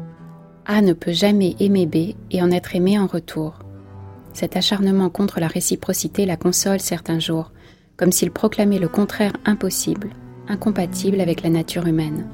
C: A ne peut jamais aimer B et en être aimé en retour. Cet acharnement contre la réciprocité la console certains jours, comme s'il proclamait le contraire impossible, incompatible avec la nature humaine.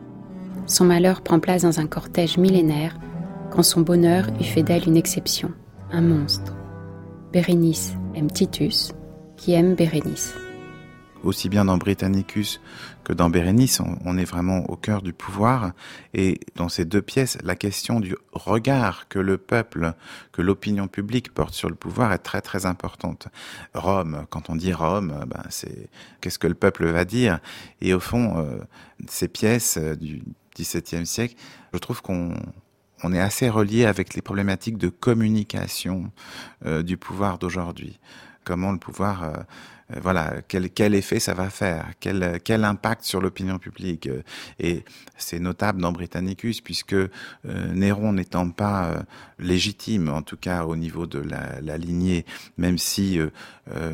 C: Son malheur prend place dans un cortège millénaire, quand son bonheur eût fait d'elle une exception, un monstre. Bérénice aime Titus, qui aime Bérénice.
D: Aussi bien dans Britannicus que dans Bérénice, on, on est vraiment au cœur du pouvoir. Et dans ces deux pièces, la question du regard que le peuple, que l'opinion publique porte sur le pouvoir est très très importante. Rome, quand on dit Rome, ben c'est qu'est-ce que le peuple va dire. Et au fond, euh, ces pièces du dix-septième siècle, je trouve qu'on on est assez relié avec les problématiques de communication euh, du pouvoir d'aujourd'hui. Comment le pouvoir... Euh, Euh, voilà, quel, quel effet ça va faire, quel, quel impact sur l'opinion publique. Et c'est notable dans Britannicus, puisque euh, Néron n'étant pas euh, légitime, en tout cas au niveau de la, la lignée, même si euh, euh,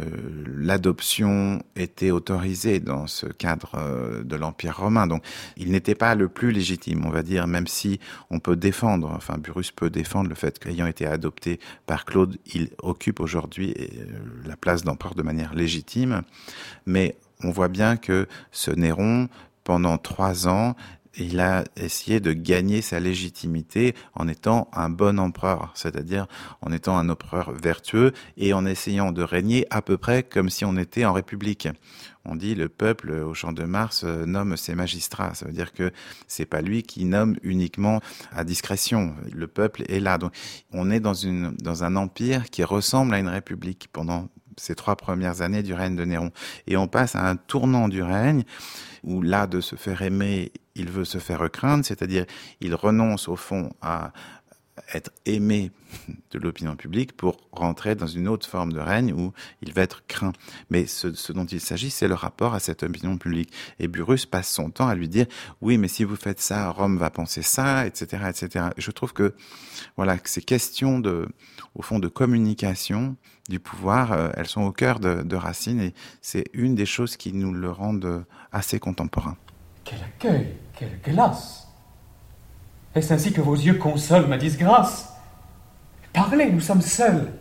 D: l'adoption était autorisée dans ce cadre euh, de l'Empire romain. Donc il n'était pas le plus légitime, on va dire, même si on peut défendre, enfin Burrus peut défendre le fait qu'ayant été adopté par Claude, il occupe aujourd'hui euh, la place d'empereur de manière légitime. Mais on voit bien que ce Néron, pendant trois ans, il a essayé de gagner sa légitimité en étant un bon empereur, c'est-à-dire en étant un empereur vertueux et en essayant de régner à peu près comme si on était en République. On dit le peuple au Champ de Mars nomme ses magistrats. Ça veut dire que c'est pas lui qui nomme uniquement à discrétion. Le peuple est là. Donc on est dans une dans un empire qui ressemble à une république pendant ces trois premières années du règne de Néron. Et on passe à un tournant du règne où là, de se faire aimer, il veut se faire craindre, c'est-à-dire il renonce au fond à être aimé de l'opinion publique pour rentrer dans une autre forme de règne où il va être craint. Mais ce, ce dont il s'agit, c'est le rapport à cette opinion publique. Et Burrus passe son temps à lui dire « Oui, mais si vous faites ça, Rome va penser ça, et cetera et cetera » Je trouve que, voilà, que ces questions de, au fond, de communication du pouvoir, euh, elles sont au cœur de, de Racine et c'est une des choses qui nous le rendent assez contemporain.
K: Quel accueil, quelle glace! Est-ce ainsi que vos yeux consolent ma disgrâce? Parlez, nous sommes seuls.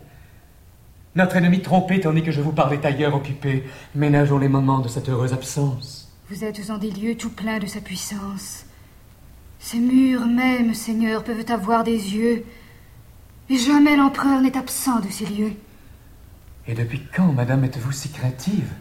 K: Notre ennemi trompé tandis que je vous parlais ailleurs occupé. Ménageons les moments de cette heureuse absence.
L: Vous êtes en des lieux tout pleins de sa puissance. Ces murs même, Seigneur, peuvent avoir des yeux. Et jamais l'empereur n'est absent de ces lieux.
K: Et depuis quand, madame, êtes-vous si craintive?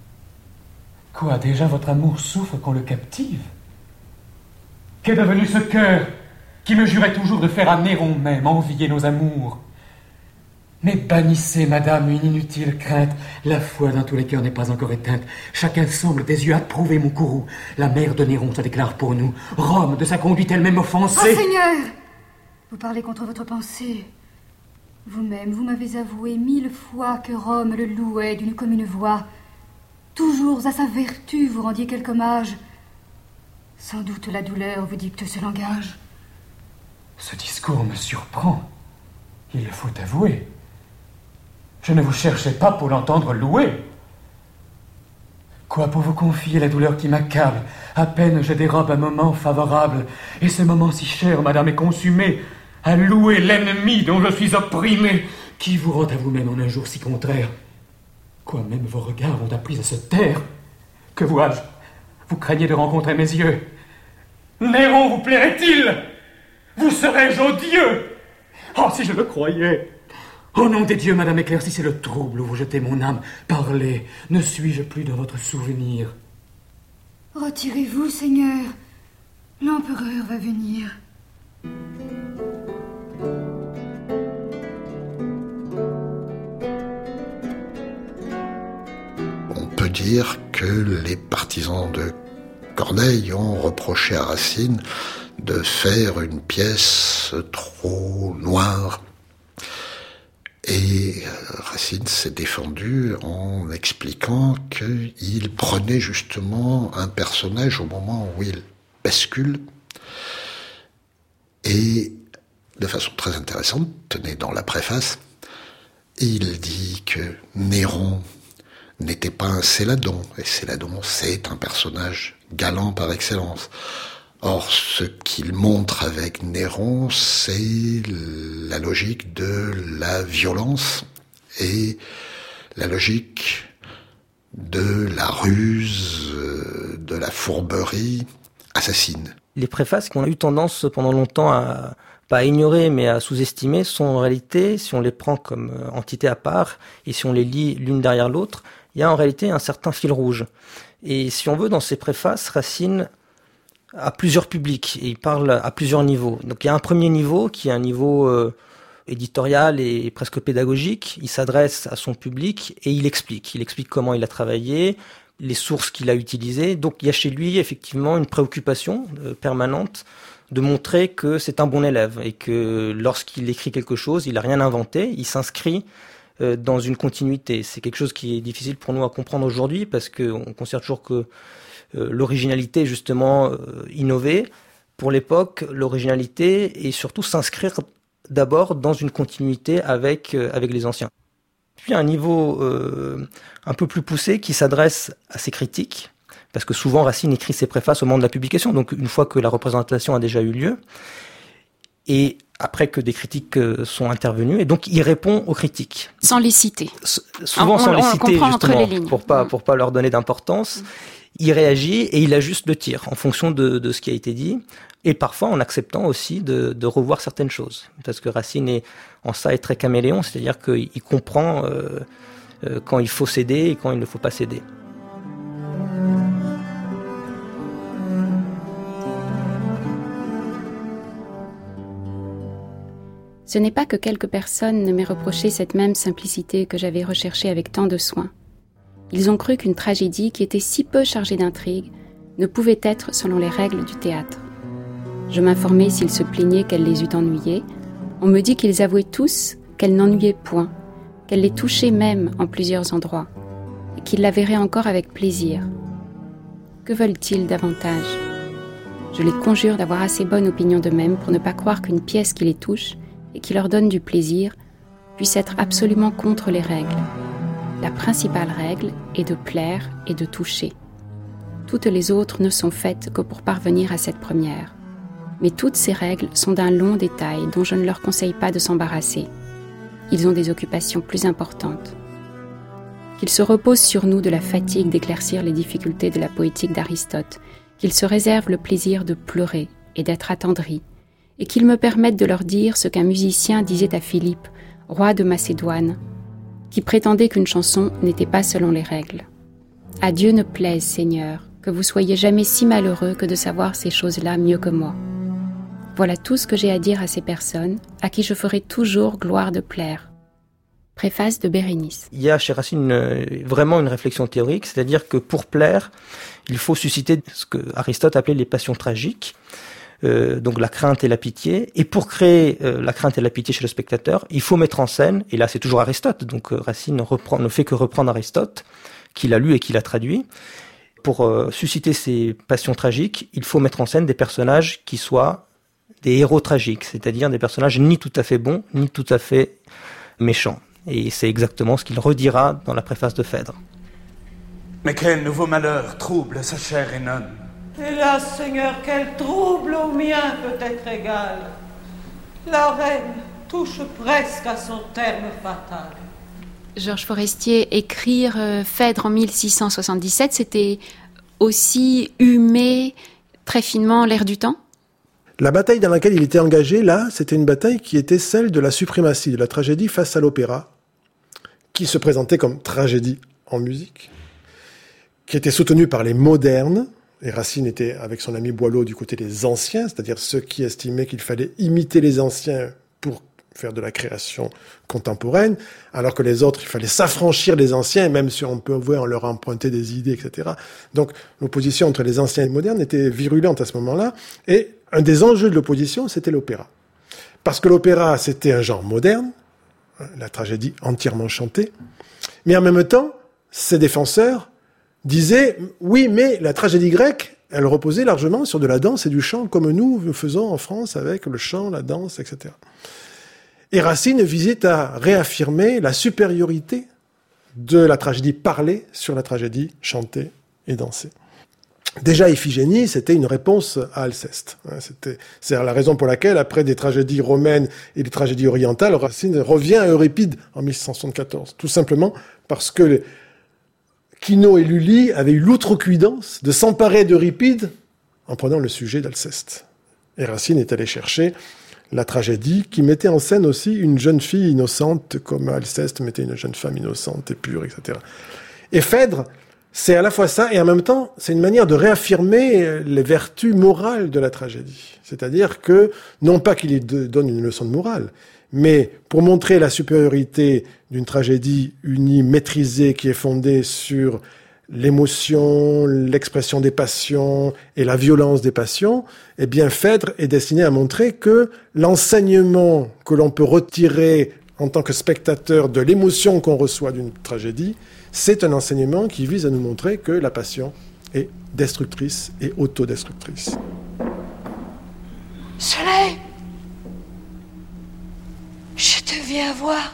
K: Quoi, déjà votre amour souffre qu'on le captive? Qu'est devenu ce cœur qui me jurait toujours de faire à Néron même envier nos amours? Mais bannissez, madame, une inutile crainte. La foi dans tous les cœurs n'est pas encore éteinte. Chacun semble des yeux approuver mon courroux. La mère de Néron se déclare pour nous. Rome, de sa conduite elle-même offensée.
L: Oh, Seigneur! Vous parlez contre votre pensée. Vous-même, vous m'avez avoué mille fois que Rome le louait d'une commune voix. Toujours à sa vertu vous rendiez quelque hommage. Sans doute la douleur vous dicte ce langage.
K: Ce discours me surprend. Il le faut avouer. Je ne vous cherchais pas pour l'entendre louer. Quoi, pour vous confier la douleur qui m'accable? À peine je dérobe un moment favorable, et ce moment si cher, madame, est consumé à louer l'ennemi dont je suis opprimé, qui vous rend à vous-même en un jour si contraire. Quoi, même vos regards ont appris à se taire. Que vois-je? Vous craignez de rencontrer mes yeux. Néron vous plairait-il? Vous serais-je odieux? Oh, si je le croyais! Au nom des dieux, madame, éclaircissez le trouble où vous jetez mon âme. Parlez, ne suis-je plus dans votre souvenir?
L: Retirez-vous, Seigneur. L'empereur va venir.
G: de dire que les partisans de Corneille ont reproché à Racine de faire une pièce trop noire. Et Racine s'est défendu en expliquant qu'il prenait justement un personnage au moment où il bascule. Et de façon très intéressante, tenez dans la préface, il dit que Néron n'était pas un Céladon, et Céladon, c'est un personnage galant par excellence. Or, ce qu'il montre avec Néron, c'est la logique de la violence et la logique de la ruse, de la fourberie assassine.
H: Les préfaces qu'on a eu tendance pendant longtemps à, pas à ignorer, mais à sous-estimer, sont en réalité, si on les prend comme entité à part, et si on les lit l'une derrière l'autre, il y a en réalité un certain fil rouge. Et si on veut, dans ces préfaces, Racine a plusieurs publics, et il parle à plusieurs niveaux. Donc il y a un premier niveau, qui est un niveau euh, éditorial et presque pédagogique. Il s'adresse à son public, et il explique. Il explique comment il a travaillé, les sources qu'il a utilisées. Donc il y a chez lui, effectivement, une préoccupation euh, permanente de montrer que c'est un bon élève, et que lorsqu'il écrit quelque chose, il n'a rien inventé, il s'inscrit dans une continuité. C'est quelque chose qui est difficile pour nous à comprendre aujourd'hui, parce qu'on considère toujours que euh, l'originalité est justement euh, innover. Pour l'époque, l'originalité est surtout s'inscrire d'abord dans une continuité avec, euh, avec les anciens. Puis un niveau euh, un peu plus poussé qui s'adresse à ses critiques, parce que souvent Racine écrit ses préfaces au moment de la publication, donc une fois que la représentation a déjà eu lieu, et après que des critiques sont intervenues, et donc il répond aux critiques.
C: Sans les citer.
H: S- souvent on, sans on, les citer, justement, pour pas, pour pas leur donner d'importance. Mmh. Il réagit et il ajuste le tir en fonction de, de ce qui a été dit, et parfois en acceptant aussi de, de revoir certaines choses. Parce que Racine est, en ça, est très caméléon, c'est-à-dire qu'il comprend euh, euh, quand il faut céder et quand il ne faut pas céder.
C: Ce n'est pas que quelques personnes ne m'aient reproché cette même simplicité que j'avais recherchée avec tant de soin. Ils ont cru qu'une tragédie qui était si peu chargée d'intrigue ne pouvait être selon les règles du théâtre. Je m'informais s'ils se plaignaient qu'elle les eût ennuyés. On me dit qu'ils avouaient tous qu'elle n'ennuyait point, qu'elle les touchait même en plusieurs endroits, et qu'ils la verraient encore avec plaisir. Que veulent-ils davantage ? Je les conjure d'avoir assez bonne opinion d'eux-mêmes pour ne pas croire qu'une pièce qui les touche et qui leur donne du plaisir, puisse être absolument contre les règles. La principale règle est de plaire et de toucher. Toutes les autres ne sont faites que pour parvenir à cette première. Mais toutes ces règles sont d'un long détail dont je ne leur conseille pas de s'embarrasser. Ils ont des occupations plus importantes. Qu'ils se reposent sur nous de la fatigue d'éclaircir les difficultés de la poétique d'Aristote, qu'ils se réservent le plaisir de pleurer et d'être attendris, et qu'ils me permettent de leur dire ce qu'un musicien disait à Philippe, roi de Macédoine, qui prétendait qu'une chanson n'était pas selon les règles. « À Dieu ne plaise, Seigneur, que vous soyez jamais si malheureux que de savoir ces choses-là mieux que moi. » Voilà tout ce que j'ai à dire à ces personnes, à qui je ferai toujours gloire de plaire. Préface de Bérénice.
H: Il y a chez Racine une, vraiment une réflexion théorique, c'est-à-dire que pour plaire, il faut susciter ce que Aristote appelait les passions tragiques, Euh, donc la crainte et la pitié, et pour créer euh, la crainte et la pitié chez le spectateur, il faut mettre en scène, et là c'est toujours Aristote, donc euh, Racine reprend, ne fait que reprendre Aristote, qu'il a lu et qu'il a traduit. Pour euh, susciter ces passions tragiques, il faut mettre en scène des personnages qui soient des héros tragiques, c'est-à-dire des personnages ni tout à fait bons, ni tout à fait méchants. Et c'est exactement ce qu'il redira dans la préface de Phèdre.
M: Mais quel nouveau malheur trouble sa chère Œnone.
N: Hélas, Seigneur, quel trouble au mien peut être égal. La reine touche presque à son terme fatal.
C: Georges Forestier, écrire euh, Phèdre en mille six cent soixante-dix-sept, c'était aussi humer très finement l'air du temps ?
I: La bataille dans laquelle il était engagé, là, c'était une bataille qui était celle de la suprématie de la tragédie face à l'opéra, qui se présentait comme tragédie en musique, qui était soutenue par les modernes. Et Racine était, avec son ami Boileau, du côté des anciens, c'est-à-dire ceux qui estimaient qu'il fallait imiter les anciens pour faire de la création contemporaine, alors que les autres, il fallait s'affranchir des anciens, même si on pouvait en leur emprunter des idées, et cetera. Donc l'opposition entre les anciens et les modernes était virulente à ce moment-là, et un des enjeux de l'opposition, c'était l'opéra. Parce que l'opéra, c'était un genre moderne, la tragédie entièrement chantée, mais en même temps, ses défenseurs disaient, oui, mais la tragédie grecque, elle reposait largement sur de la danse et du chant, comme nous le faisons en France avec le chant, la danse, et cetera. Et Racine visait à réaffirmer la supériorité de la tragédie parlée sur la tragédie chantée et dansée. Déjà, Iphigénie, c'était une réponse à Alceste. C'était, c'est la raison pour laquelle, après des tragédies romaines et des tragédies orientales, Racine revient à Euripide en mille six cent soixante-quatorze. Tout simplement parce que les Quinault et Lully avaient eu l'outrecuidance de s'emparer d'Euripide en prenant le sujet d'Alceste. Et Racine est allé chercher la tragédie qui mettait en scène aussi une jeune fille innocente, comme Alceste mettait une jeune femme innocente et pure, et cetera. Et Phèdre, c'est à la fois ça, et en même temps, c'est une manière de réaffirmer les vertus morales de la tragédie. C'est-à-dire que, non pas qu'il y donne une leçon de morale, mais pour montrer la supériorité d'une tragédie unie, maîtrisée, qui est fondée sur l'émotion, l'expression des passions et la violence des passions, eh bien, Phèdre est destiné à montrer que l'enseignement que l'on peut retirer en tant que spectateur de l'émotion qu'on reçoit d'une tragédie, c'est un enseignement qui vise à nous montrer que la passion est destructrice et autodestructrice.
N: Soleil, je te viens voir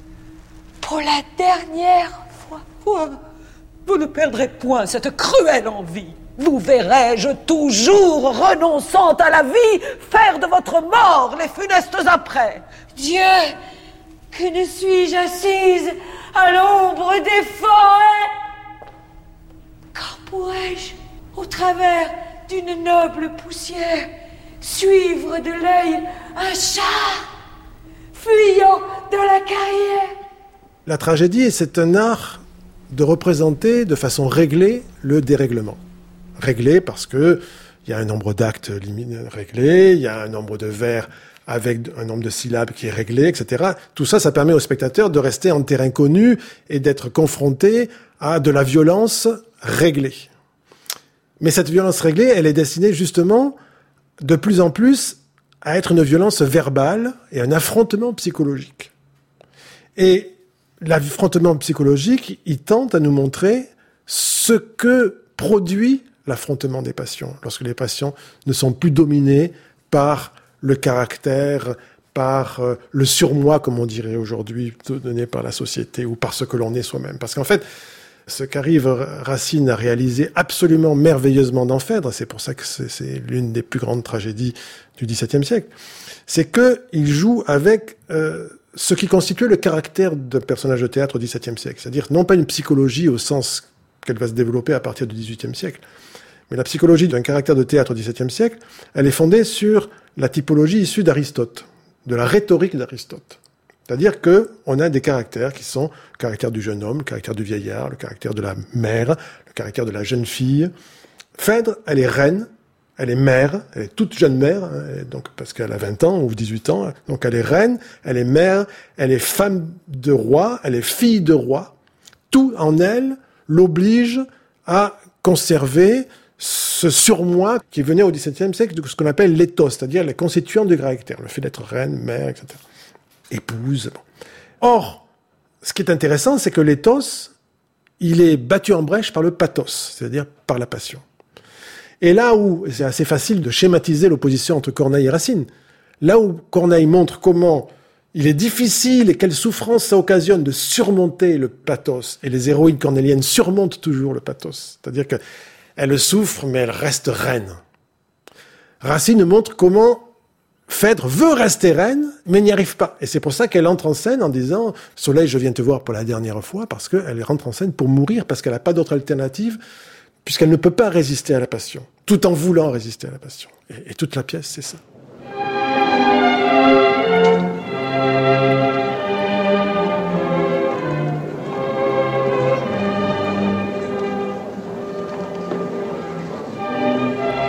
N: pour la dernière fois. Quoi ? Vous ne perdrez point cette cruelle envie. Vous verrai-je toujours, renonçant à la vie, faire de votre mort les funestes apprêts.
O: Dieu, que ne suis-je assise à l'ombre des forêts? Quand pourrais-je, au travers d'une noble poussière, suivre de l'œil un char fuyant dans la carrière?
I: La tragédie, c'est un art de représenter de façon réglée le dérèglement. Réglé parce que il y a un nombre d'actes réglé, il y a un nombre de vers avec un nombre de syllabes qui est réglé, et cetera. Tout ça, ça permet au spectateur de rester en terrain connu et d'être confronté à de la violence réglée. Mais cette violence réglée, elle est destinée justement de plus en plus à être une violence verbale et un affrontement psychologique. Et l'affrontement psychologique, il tente à nous montrer ce que produit l'affrontement des passions, lorsque les passions ne sont plus dominées par le caractère, par euh, le surmoi, comme on dirait aujourd'hui, donné par la société, ou par ce que l'on est soi-même. Parce qu'en fait, ce qu'arrive Racine à réaliser absolument merveilleusement dans Phèdre, c'est pour ça que c'est, c'est l'une des plus grandes tragédies du XVIIe siècle, c'est qu'il joue avec euh, ce qui constituait le caractère d'un personnage de théâtre au XVIIe siècle. C'est-à-dire, non pas une psychologie au sens qu'elle va se développer à partir du dix-huitième siècle, mais la psychologie d'un caractère de théâtre au XVIIe siècle, elle est fondée sur la typologie issue d'Aristote, de la rhétorique d'Aristote. C'est-à-dire que on a des caractères qui sont le caractère du jeune homme, le caractère du vieillard, le caractère de la mère, le caractère de la jeune fille. Phèdre, elle est reine, elle est mère, elle est toute jeune mère, hein, donc parce qu'elle a vingt ans ou dix-huit ans, donc elle est reine, elle est mère, elle est femme de roi, elle est fille de roi. Tout en elle l'oblige à conserver ce surmoi qui venait au XVIIe siècle de ce qu'on appelle l'éthos, c'est-à-dire les constituants du caractère, le fait d'être reine, mère, et cetera. Épouse. Bon. Or, ce qui est intéressant, c'est que l'éthos, il est battu en brèche par le pathos, c'est-à-dire par la passion. Et là où, c'est assez facile de schématiser l'opposition entre Corneille et Racine, là où Corneille montre comment il est difficile et quelle souffrance ça occasionne de surmonter le pathos, et les héroïnes cornéliennes surmontent toujours le pathos, c'est-à-dire que elle souffre, mais elle reste reine. Racine montre comment Phèdre veut rester reine, mais n'y arrive pas. Et c'est pour ça qu'elle entre en scène en disant « Soleil, je viens te voir pour la dernière fois », parce qu'elle rentre en scène pour mourir, parce qu'elle n'a pas d'autre alternative, puisqu'elle ne peut pas résister à la passion, tout en voulant résister à la passion. Et, et toute la pièce, c'est ça.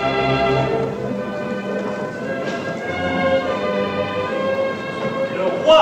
P: Le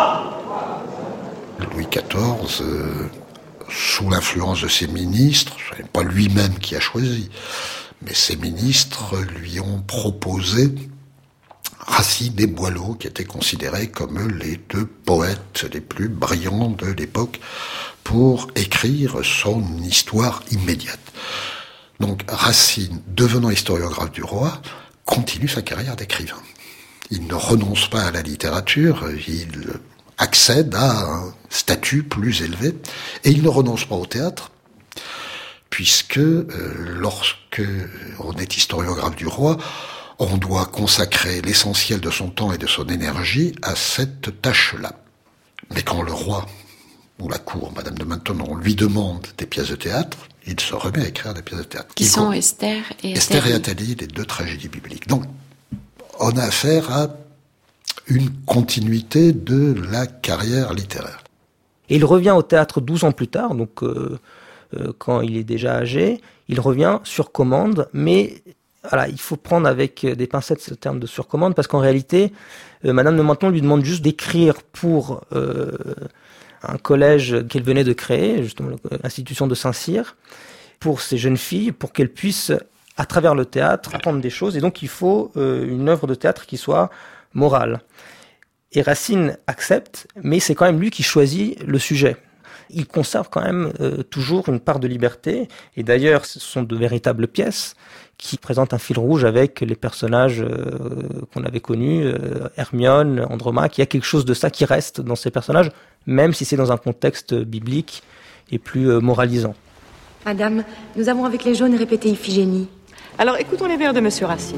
G: quatorze, euh, sous l'influence de ses ministres, ce n'est pas lui-même qui a choisi, mais ses ministres lui ont proposé Racine et Boileau, qui étaient considérés comme les deux poètes les plus brillants de l'époque, pour écrire son histoire immédiate. Donc Racine, devenant historiographe du roi, continue sa carrière d'écrivain. Il ne renonce pas à la littérature, il accède à un statut plus élevé, et il ne renonce pas au théâtre, puisque euh, lorsque on est historiographe du roi, on doit consacrer l'essentiel de son temps et de son énergie à cette tâche-là. Mais quand le roi, ou la cour, Madame de Maintenon, lui demande des pièces de théâtre, il se remet à écrire des pièces de théâtre.
C: Qui sont Esther et Athalie.
G: Esther et Athalie, les deux tragédies bibliques. Donc, on a affaire à une continuité de la carrière littéraire.
H: Et il revient au théâtre douze ans plus tard, donc euh, euh, quand il est déjà âgé, il revient sur commande, mais voilà, il faut prendre avec des pincettes ce terme de surcommande, parce qu'en réalité, euh, Madame de Maintenon lui demande juste d'écrire pour euh, un collège qu'elle venait de créer, justement l'institution de Saint-Cyr, pour ces jeunes filles, pour qu'elles puissent, à travers le théâtre, apprendre des choses. Et donc il faut euh, une œuvre de théâtre qui soit morale. Et Racine accepte, mais c'est quand même lui qui choisit le sujet. Il conserve quand même euh, toujours une part de liberté, et d'ailleurs ce sont de véritables pièces qui présentent un fil rouge avec les personnages euh, qu'on avait connus, euh, Hermione, Andromaque. Il y a quelque chose de ça qui reste dans ces personnages, même si c'est dans un contexte biblique et plus euh, moralisant.
P: Madame, nous avons avec les jaunes répété Iphigénie.
Q: Alors écoutons les vers de Monsieur Racine.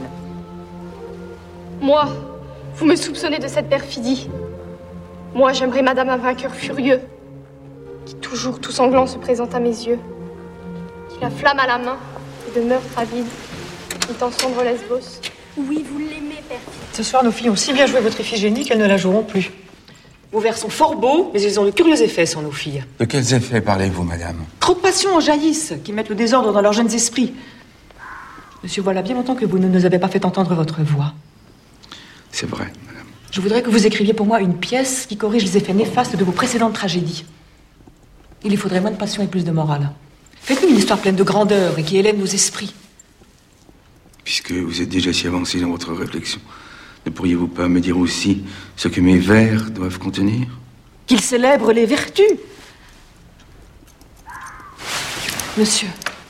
R: Moi, vous me soupçonnez de cette perfidie. Moi, j'aimerais Madame un vainqueur furieux, qui toujours tout sanglant se présente à mes yeux, qui la flamme à la main, et de meurtre avide, il encendre Lesbos.
L: Oui, vous l'aimez, perfide.
Q: Ce soir, nos filles ont si bien joué votre Iphigénie qu'elles ne la joueront plus. Vos vers sont fort beaux, mais ils ont de curieux effets sur nos filles.
E: De quels effets parlez-vous, madame?
Q: Trop de passions en jaillissent, qui mettent le désordre dans leurs jeunes esprits. Monsieur, voilà bien longtemps que vous ne nous avez pas fait entendre votre voix.
E: C'est vrai, madame.
Q: Je voudrais que vous écriviez pour moi une pièce qui corrige les effets néfastes de vos précédentes tragédies. Il y faudrait moins de passion et plus de morale. Faites-nous une histoire pleine de grandeur et qui élève nos esprits.
E: Puisque vous êtes déjà si avancé dans votre réflexion, ne pourriez-vous pas me dire aussi ce que mes vers doivent contenir?
Q: Qu'ils célèbrent les vertus. Monsieur,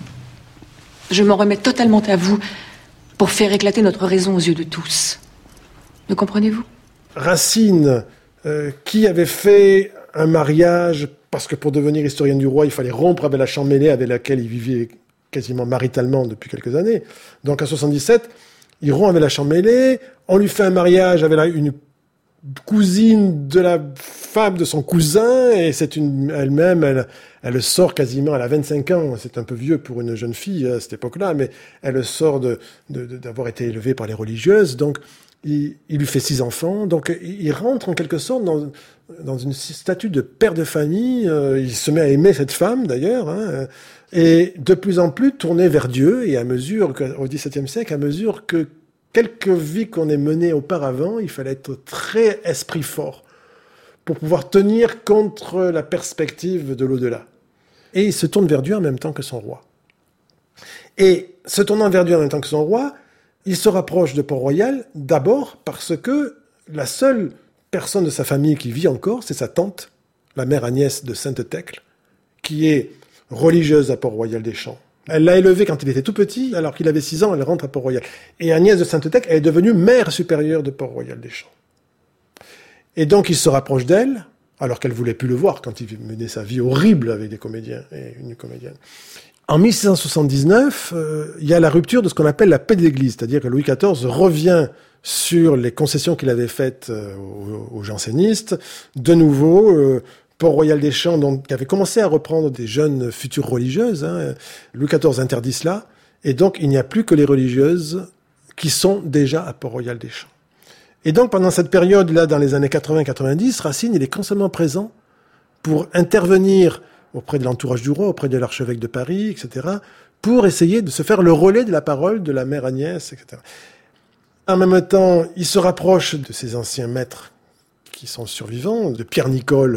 Q: je m'en remets totalement à vous pour faire éclater notre raison aux yeux de tous. Me comprenez-vous?
I: Racine, euh, qui avait fait un mariage, parce que pour devenir historien du roi, il fallait rompre avec la Champmeslé avec laquelle il vivait quasiment maritalement depuis quelques années. Donc en soixante-dix-sept, il rompt avec la Champmeslé, on lui fait un mariage avec la, une cousine de la femme de son cousin, et c'est une, elle-même, elle, elle sort quasiment, elle a vingt-cinq ans, c'est un peu vieux pour une jeune fille à cette époque-là, mais elle sort de, de, de, d'avoir été élevée par les religieuses, donc il, il lui fait six enfants, donc il rentre en quelque sorte dans, dans une statut de père de famille, euh, il se met à aimer cette femme d'ailleurs, hein, et de plus en plus tourné vers Dieu, et à mesure, au dix-septième siècle, à mesure que quelques vies qu'on ait menées auparavant, il fallait être très esprit fort pour pouvoir tenir contre la perspective de l'au-delà. Et il se tourne vers Dieu en même temps que son roi. Et se tournant vers Dieu en même temps que son roi, il se rapproche de Port-Royal d'abord parce que la seule personne de sa famille qui vit encore, c'est sa tante, la mère Agnès de Sainte-Thècle, qui est religieuse à Port-Royal-des-Champs. Elle l'a élevé quand il était tout petit, alors qu'il avait six ans, elle rentre à Port-Royal. Et Agnès de Sainte-Thècle, elle est devenue mère supérieure de Port-Royal-des-Champs. Et donc il se rapproche d'elle, alors qu'elle voulait plus le voir quand il menait sa vie horrible avec des comédiens et une comédienne. En mille six cent soixante-dix-neuf, euh, il y a la rupture de ce qu'on appelle la paix d'église, c'est-à-dire que Louis quatorze revient sur les concessions qu'il avait faites euh, aux, aux jansénistes. De nouveau, euh, Port-Royal-des-Champs, donc, qui avait commencé à reprendre des jeunes futures religieuses, hein, Louis quatorze interdit cela, et donc il n'y a plus que les religieuses qui sont déjà à Port-Royal-des-Champs. Et donc pendant cette période-là, dans les années quatre-vingts quatre-vingt-dix, Racine, il est constamment présent pour intervenir auprès de l'entourage du roi, auprès de l'archevêque de Paris, et cetera, pour essayer de se faire le relais de la parole de la mère Agnès, et cetera. En même temps, il se rapproche de ses anciens maîtres qui sont survivants, de Pierre Nicole,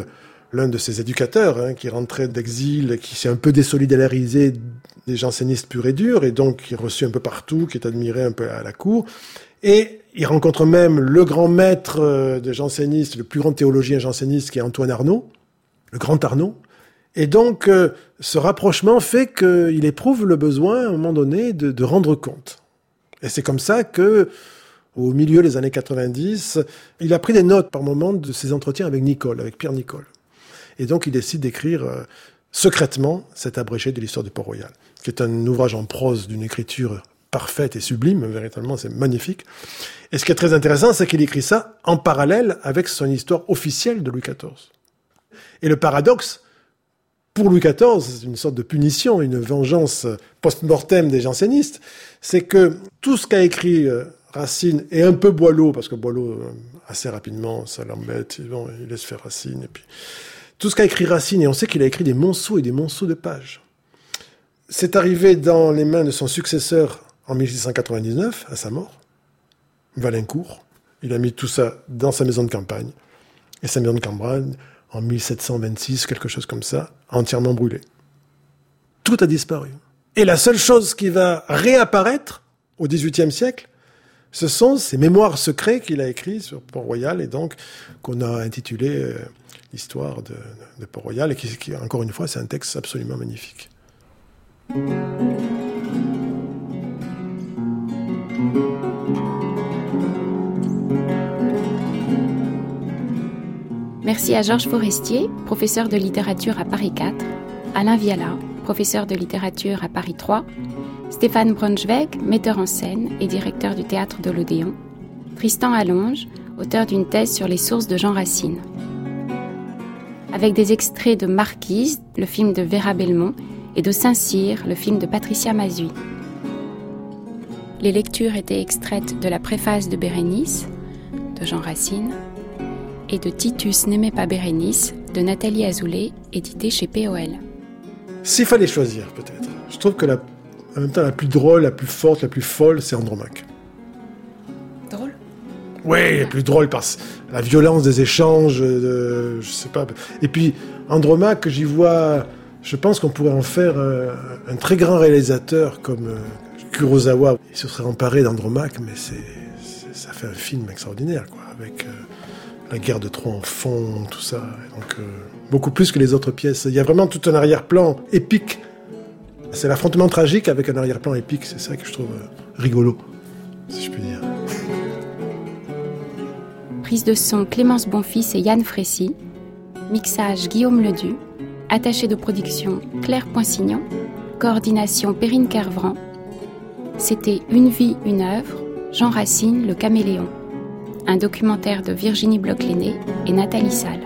I: l'un de ses éducateurs, hein, qui rentrait d'exil, qui s'est un peu désolidarisé des jansénistes purs et durs, et donc qui est reçu un peu partout, qui est admiré un peu à la cour. Et il rencontre même le grand maître des jansénistes, le plus grand théologien janséniste, qui est Antoine Arnaud, le grand Arnaud. Et donc, euh, ce rapprochement fait qu'il éprouve le besoin, à un moment donné, de, de rendre compte. Et c'est comme ça que, au milieu des années quatre-vingt-dix, il a pris des notes par moment de ses entretiens avec Nicole, avec Pierre Nicole. Et donc, il décide d'écrire euh, secrètement cet abrégé de l'histoire de Port-Royal, qui est un ouvrage en prose d'une écriture parfaite et sublime, véritablement, c'est magnifique. Et ce qui est très intéressant, c'est qu'il écrit ça en parallèle avec son histoire officielle de Louis quatorze. Et le paradoxe, pour Louis quatorze, c'est une sorte de punition, une vengeance post-mortem des jansénistes, c'est que tout ce qu'a écrit Racine est un peu Boileau, parce que Boileau, assez rapidement, ça l'embête, bon, il laisse faire Racine, et puis tout ce qu'a écrit Racine, et on sait qu'il a écrit des monceaux et des monceaux de pages. C'est arrivé dans les mains de son successeur en mille six cent quatre-vingt-dix-neuf, à sa mort, Valincourt. Il a mis tout ça dans sa maison de campagne, et sa maison de campagne, en mille sept cent vingt-six, quelque chose comme ça, entièrement brûlé. Tout a disparu. Et la seule chose qui va réapparaître au dix-huitième siècle, ce sont ces mémoires secrets qu'il a écrits sur Port-Royal, et donc qu'on a intitulé euh, l'histoire de, de Port-Royal, et qui, qui, encore une fois, c'est un texte absolument magnifique.
C: Merci à Georges Forestier, professeur de littérature à Paris quatre, Alain Viala, professeur de littérature à Paris trois, Stéphane Braunschweig, metteur en scène et directeur du théâtre de l'Odéon, Tristan Allonge, auteur d'une thèse sur les sources de Jean Racine. Avec des extraits de Marquise, le film de Vera Belmont, et de Saint-Cyr, le film de Patricia Mazui. Les lectures étaient extraites de la préface de Bérénice, de Jean Racine, et de Titus n'aimait pas Bérénice, de Nathalie Azoulay, édité chez P O L.
I: S'il fallait choisir, peut-être, je trouve que la, en même temps la plus drôle, la plus forte, la plus folle, c'est Andromaque.
C: Drôle ?
I: Oui, la plus drôle par la violence des échanges, de, je sais pas. Et puis, Andromaque, j'y vois, je pense qu'on pourrait en faire euh, un très grand réalisateur comme euh, Kurosawa. Il se serait emparé d'Andromaque, mais c'est, c'est, ça fait un film extraordinaire, quoi, avec... Euh, la guerre de Troie en fond, tout ça. Donc, euh, beaucoup plus que les autres pièces. Il y a vraiment tout un arrière-plan épique. C'est l'affrontement tragique avec un arrière-plan épique. C'est ça que je trouve euh, rigolo, si je puis dire.
C: Prise de son Clémence Bonfils et Yann Frécy. Mixage Guillaume Ledu. Attaché de production Claire Poinsignon. Coordination Perrine Kervran. C'était Une vie, une œuvre. Jean Racine, le caméléon. Un documentaire de Virginie Bloch-Lenné et Nathalie Salle.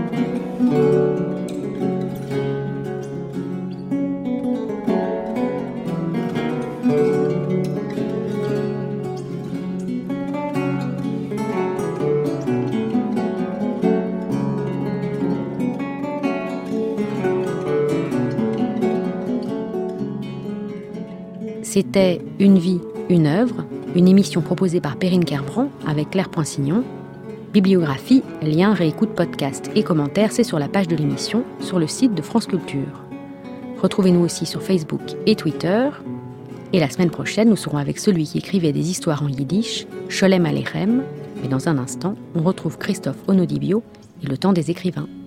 A: C'était Une vie, une œuvre, une émission proposée par Perrine Kervran avec Claire Poinsignon. Bibliographie, liens, réécoute, podcast et commentaires, c'est sur la page de l'émission, sur le site de France Culture. Retrouvez-nous aussi sur Facebook et Twitter. Et la semaine prochaine, nous serons avec celui qui écrivait des histoires en yiddish, Sholem Aleichem. Mais dans un instant, on retrouve Christophe Onodibio et le temps des écrivains.